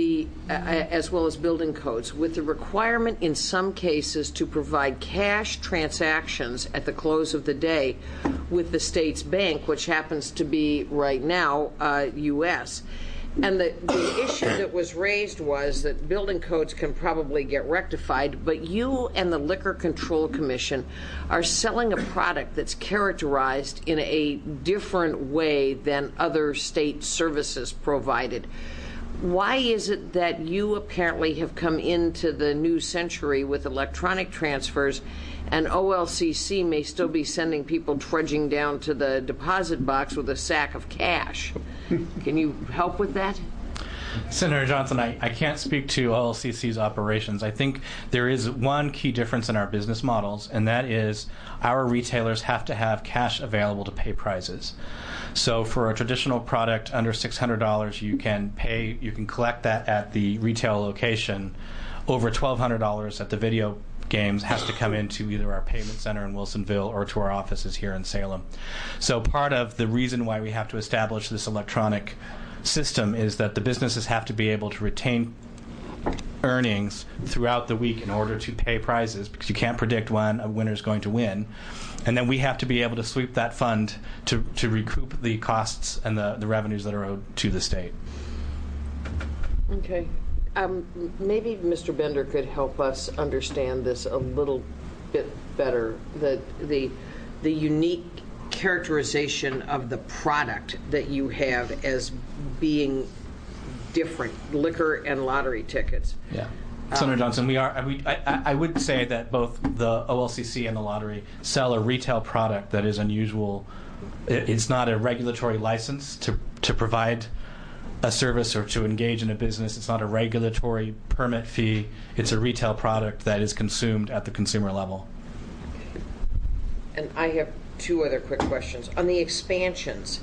as well as building codes, with the requirement in some cases to provide cash transactions at the close of the day with the state's bank, which happens to be right now U.S. And the issue that was raised was that building codes can probably get rectified, but you and the Liquor Control Commission are selling a product that's characterized in a different way than other state services provided. Why is it that you apparently have come into the new century with electronic transfers, and OLCC may still be sending people trudging down to the deposit box with a sack of cash? Can you help with that? Senator Johnson, I can't speak to OLCC's operations. I think there is one key difference in our business models, and that is our retailers have to have cash available to pay prizes. So for a traditional product under $600, you can collect that at the retail location. Over $1,200 at the video games has to come into either our payment center in Wilsonville or to our offices here in Salem. So part of the reason why we have to establish this electronic system is that the businesses have to be able to retain earnings throughout the week in order to pay prizes, because you can't predict when a winner is going to win. And then we have to be able to sweep that fund to recoup the costs and the revenues that are owed to the state. Okay. Maybe Mr. Bender could help us understand this a little bit better, the unique characterization of the product that you have as being different, liquor and lottery tickets. Yeah. Senator Johnson, I would say that both the OLCC and the lottery sell a retail product that is unusual. It's not a regulatory license to provide a service or to engage in a business. It's not a regulatory permit fee. It's a retail product that is consumed at the consumer level. And I have 2 other quick questions. On the expansions,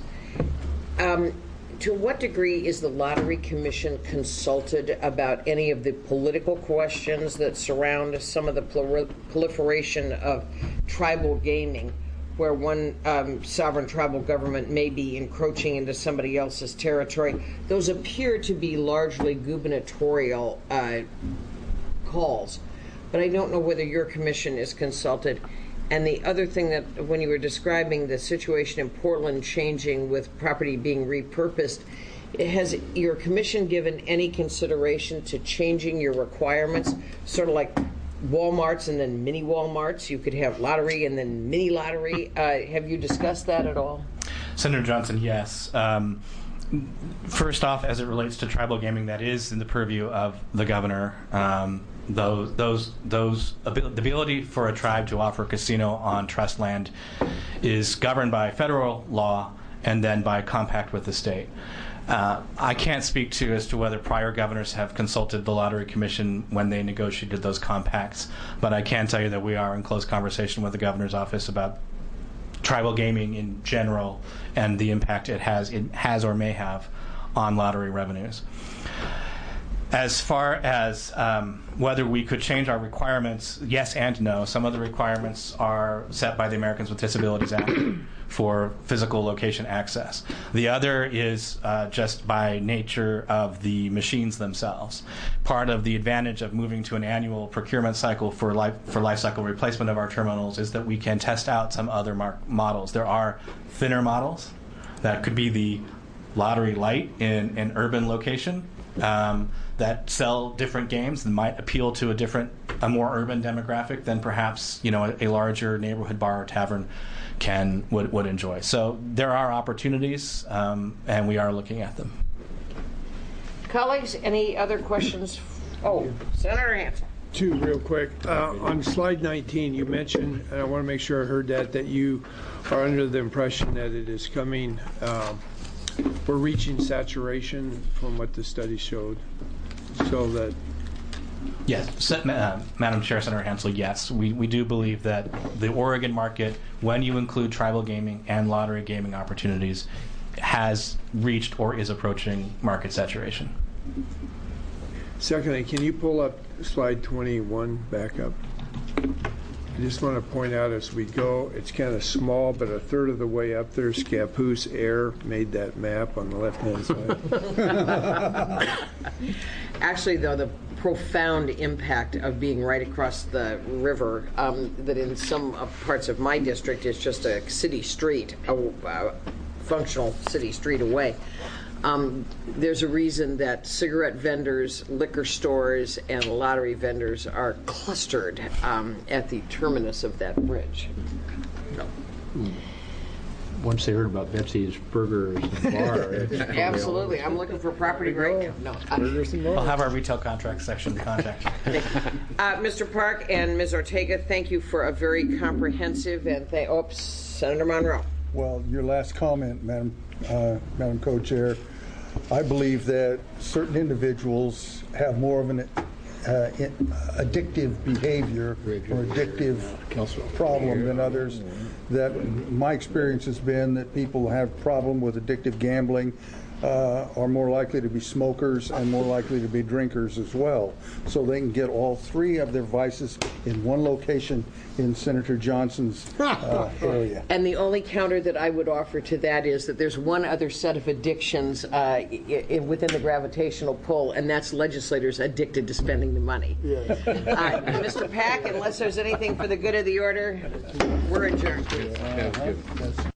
to what degree is the Lottery Commission consulted about any of the political questions that surround some of the proliferation of tribal gaming, where one sovereign tribal government may be encroaching into somebody else's territory. Those appear to be largely gubernatorial calls, but I don't know whether your commission is consulted. And the other thing, that when you were describing the situation in Portland changing with property being repurposed, has your commission given any consideration to changing your requirements, sort of like Walmarts and then mini Walmarts? You could have lottery and then mini lottery. Have you discussed that at all? Senator Johnson, yes. First off, as it relates to tribal gaming, that is in the purview of the governor. The ability for a tribe to offer a casino on trust land is governed by federal law and then by compact with the state. I can't speak to as to whether prior governors have consulted the Lottery Commission when they negotiated those compacts, but I can tell you that we are in close conversation with the governor's office about tribal gaming in general and the impact it has or may have on lottery revenues. As far as whether we could change our requirements, yes and no. Some of the requirements are set by the Americans with Disabilities Act for physical location access. The other is just by nature of the machines themselves. Part of the advantage of moving to an annual procurement cycle for life cycle replacement of our terminals is that we can test out some other models. There are thinner models that could be the Lottery Light in an urban location that sell different games and might appeal to a more urban demographic than perhaps a larger neighborhood bar or tavern would enjoy. So there are opportunities, and we are looking at them. Colleagues, any other questions? Oh, Senator Hansen. Two real quick. On slide 19, you mentioned, and I want to make sure I heard that you are under the impression that it is coming, we're reaching saturation from what the study showed. So that... Yes, Madam Chair, Senator Hansel, yes. We do believe that the Oregon market, when you include tribal gaming and lottery gaming opportunities, has reached or is approaching market saturation. Secondly, can you pull up slide 21 back up? I just want to point out as we go, it's kind of small, but a third of the way up there, Scappoose Air made that map on the left-hand side. Actually, though, the profound impact of being right across the river, that in some parts of my district is just a city street, a functional city street away. There's a reason that cigarette vendors, liquor stores, and lottery vendors are clustered at the terminus of that bridge. Once they heard about Betsy's Burgers and Bar. Absolutely. I'm looking for property right now. No. I'll have our retail contract section contact you. Mr. Park and Ms. Ortega, thank you for a very comprehensive and Senator Monroe. Well, your last comment, Madam Co-Chair, I believe that certain individuals have more of an addictive behavior or addictive problem than others. That my experience has been that people who have problem with addictive gambling are more likely to be smokers and more likely to be drinkers as well. So they can get all three of their vices in one location in Senator Johnson's area. And the only counter that I would offer to that is that there's one other set of addictions within the gravitational pull, and that's legislators addicted to spending the money. Yes. Mr. Pack, unless there's anything for the good of the order, we're adjourned. That's good.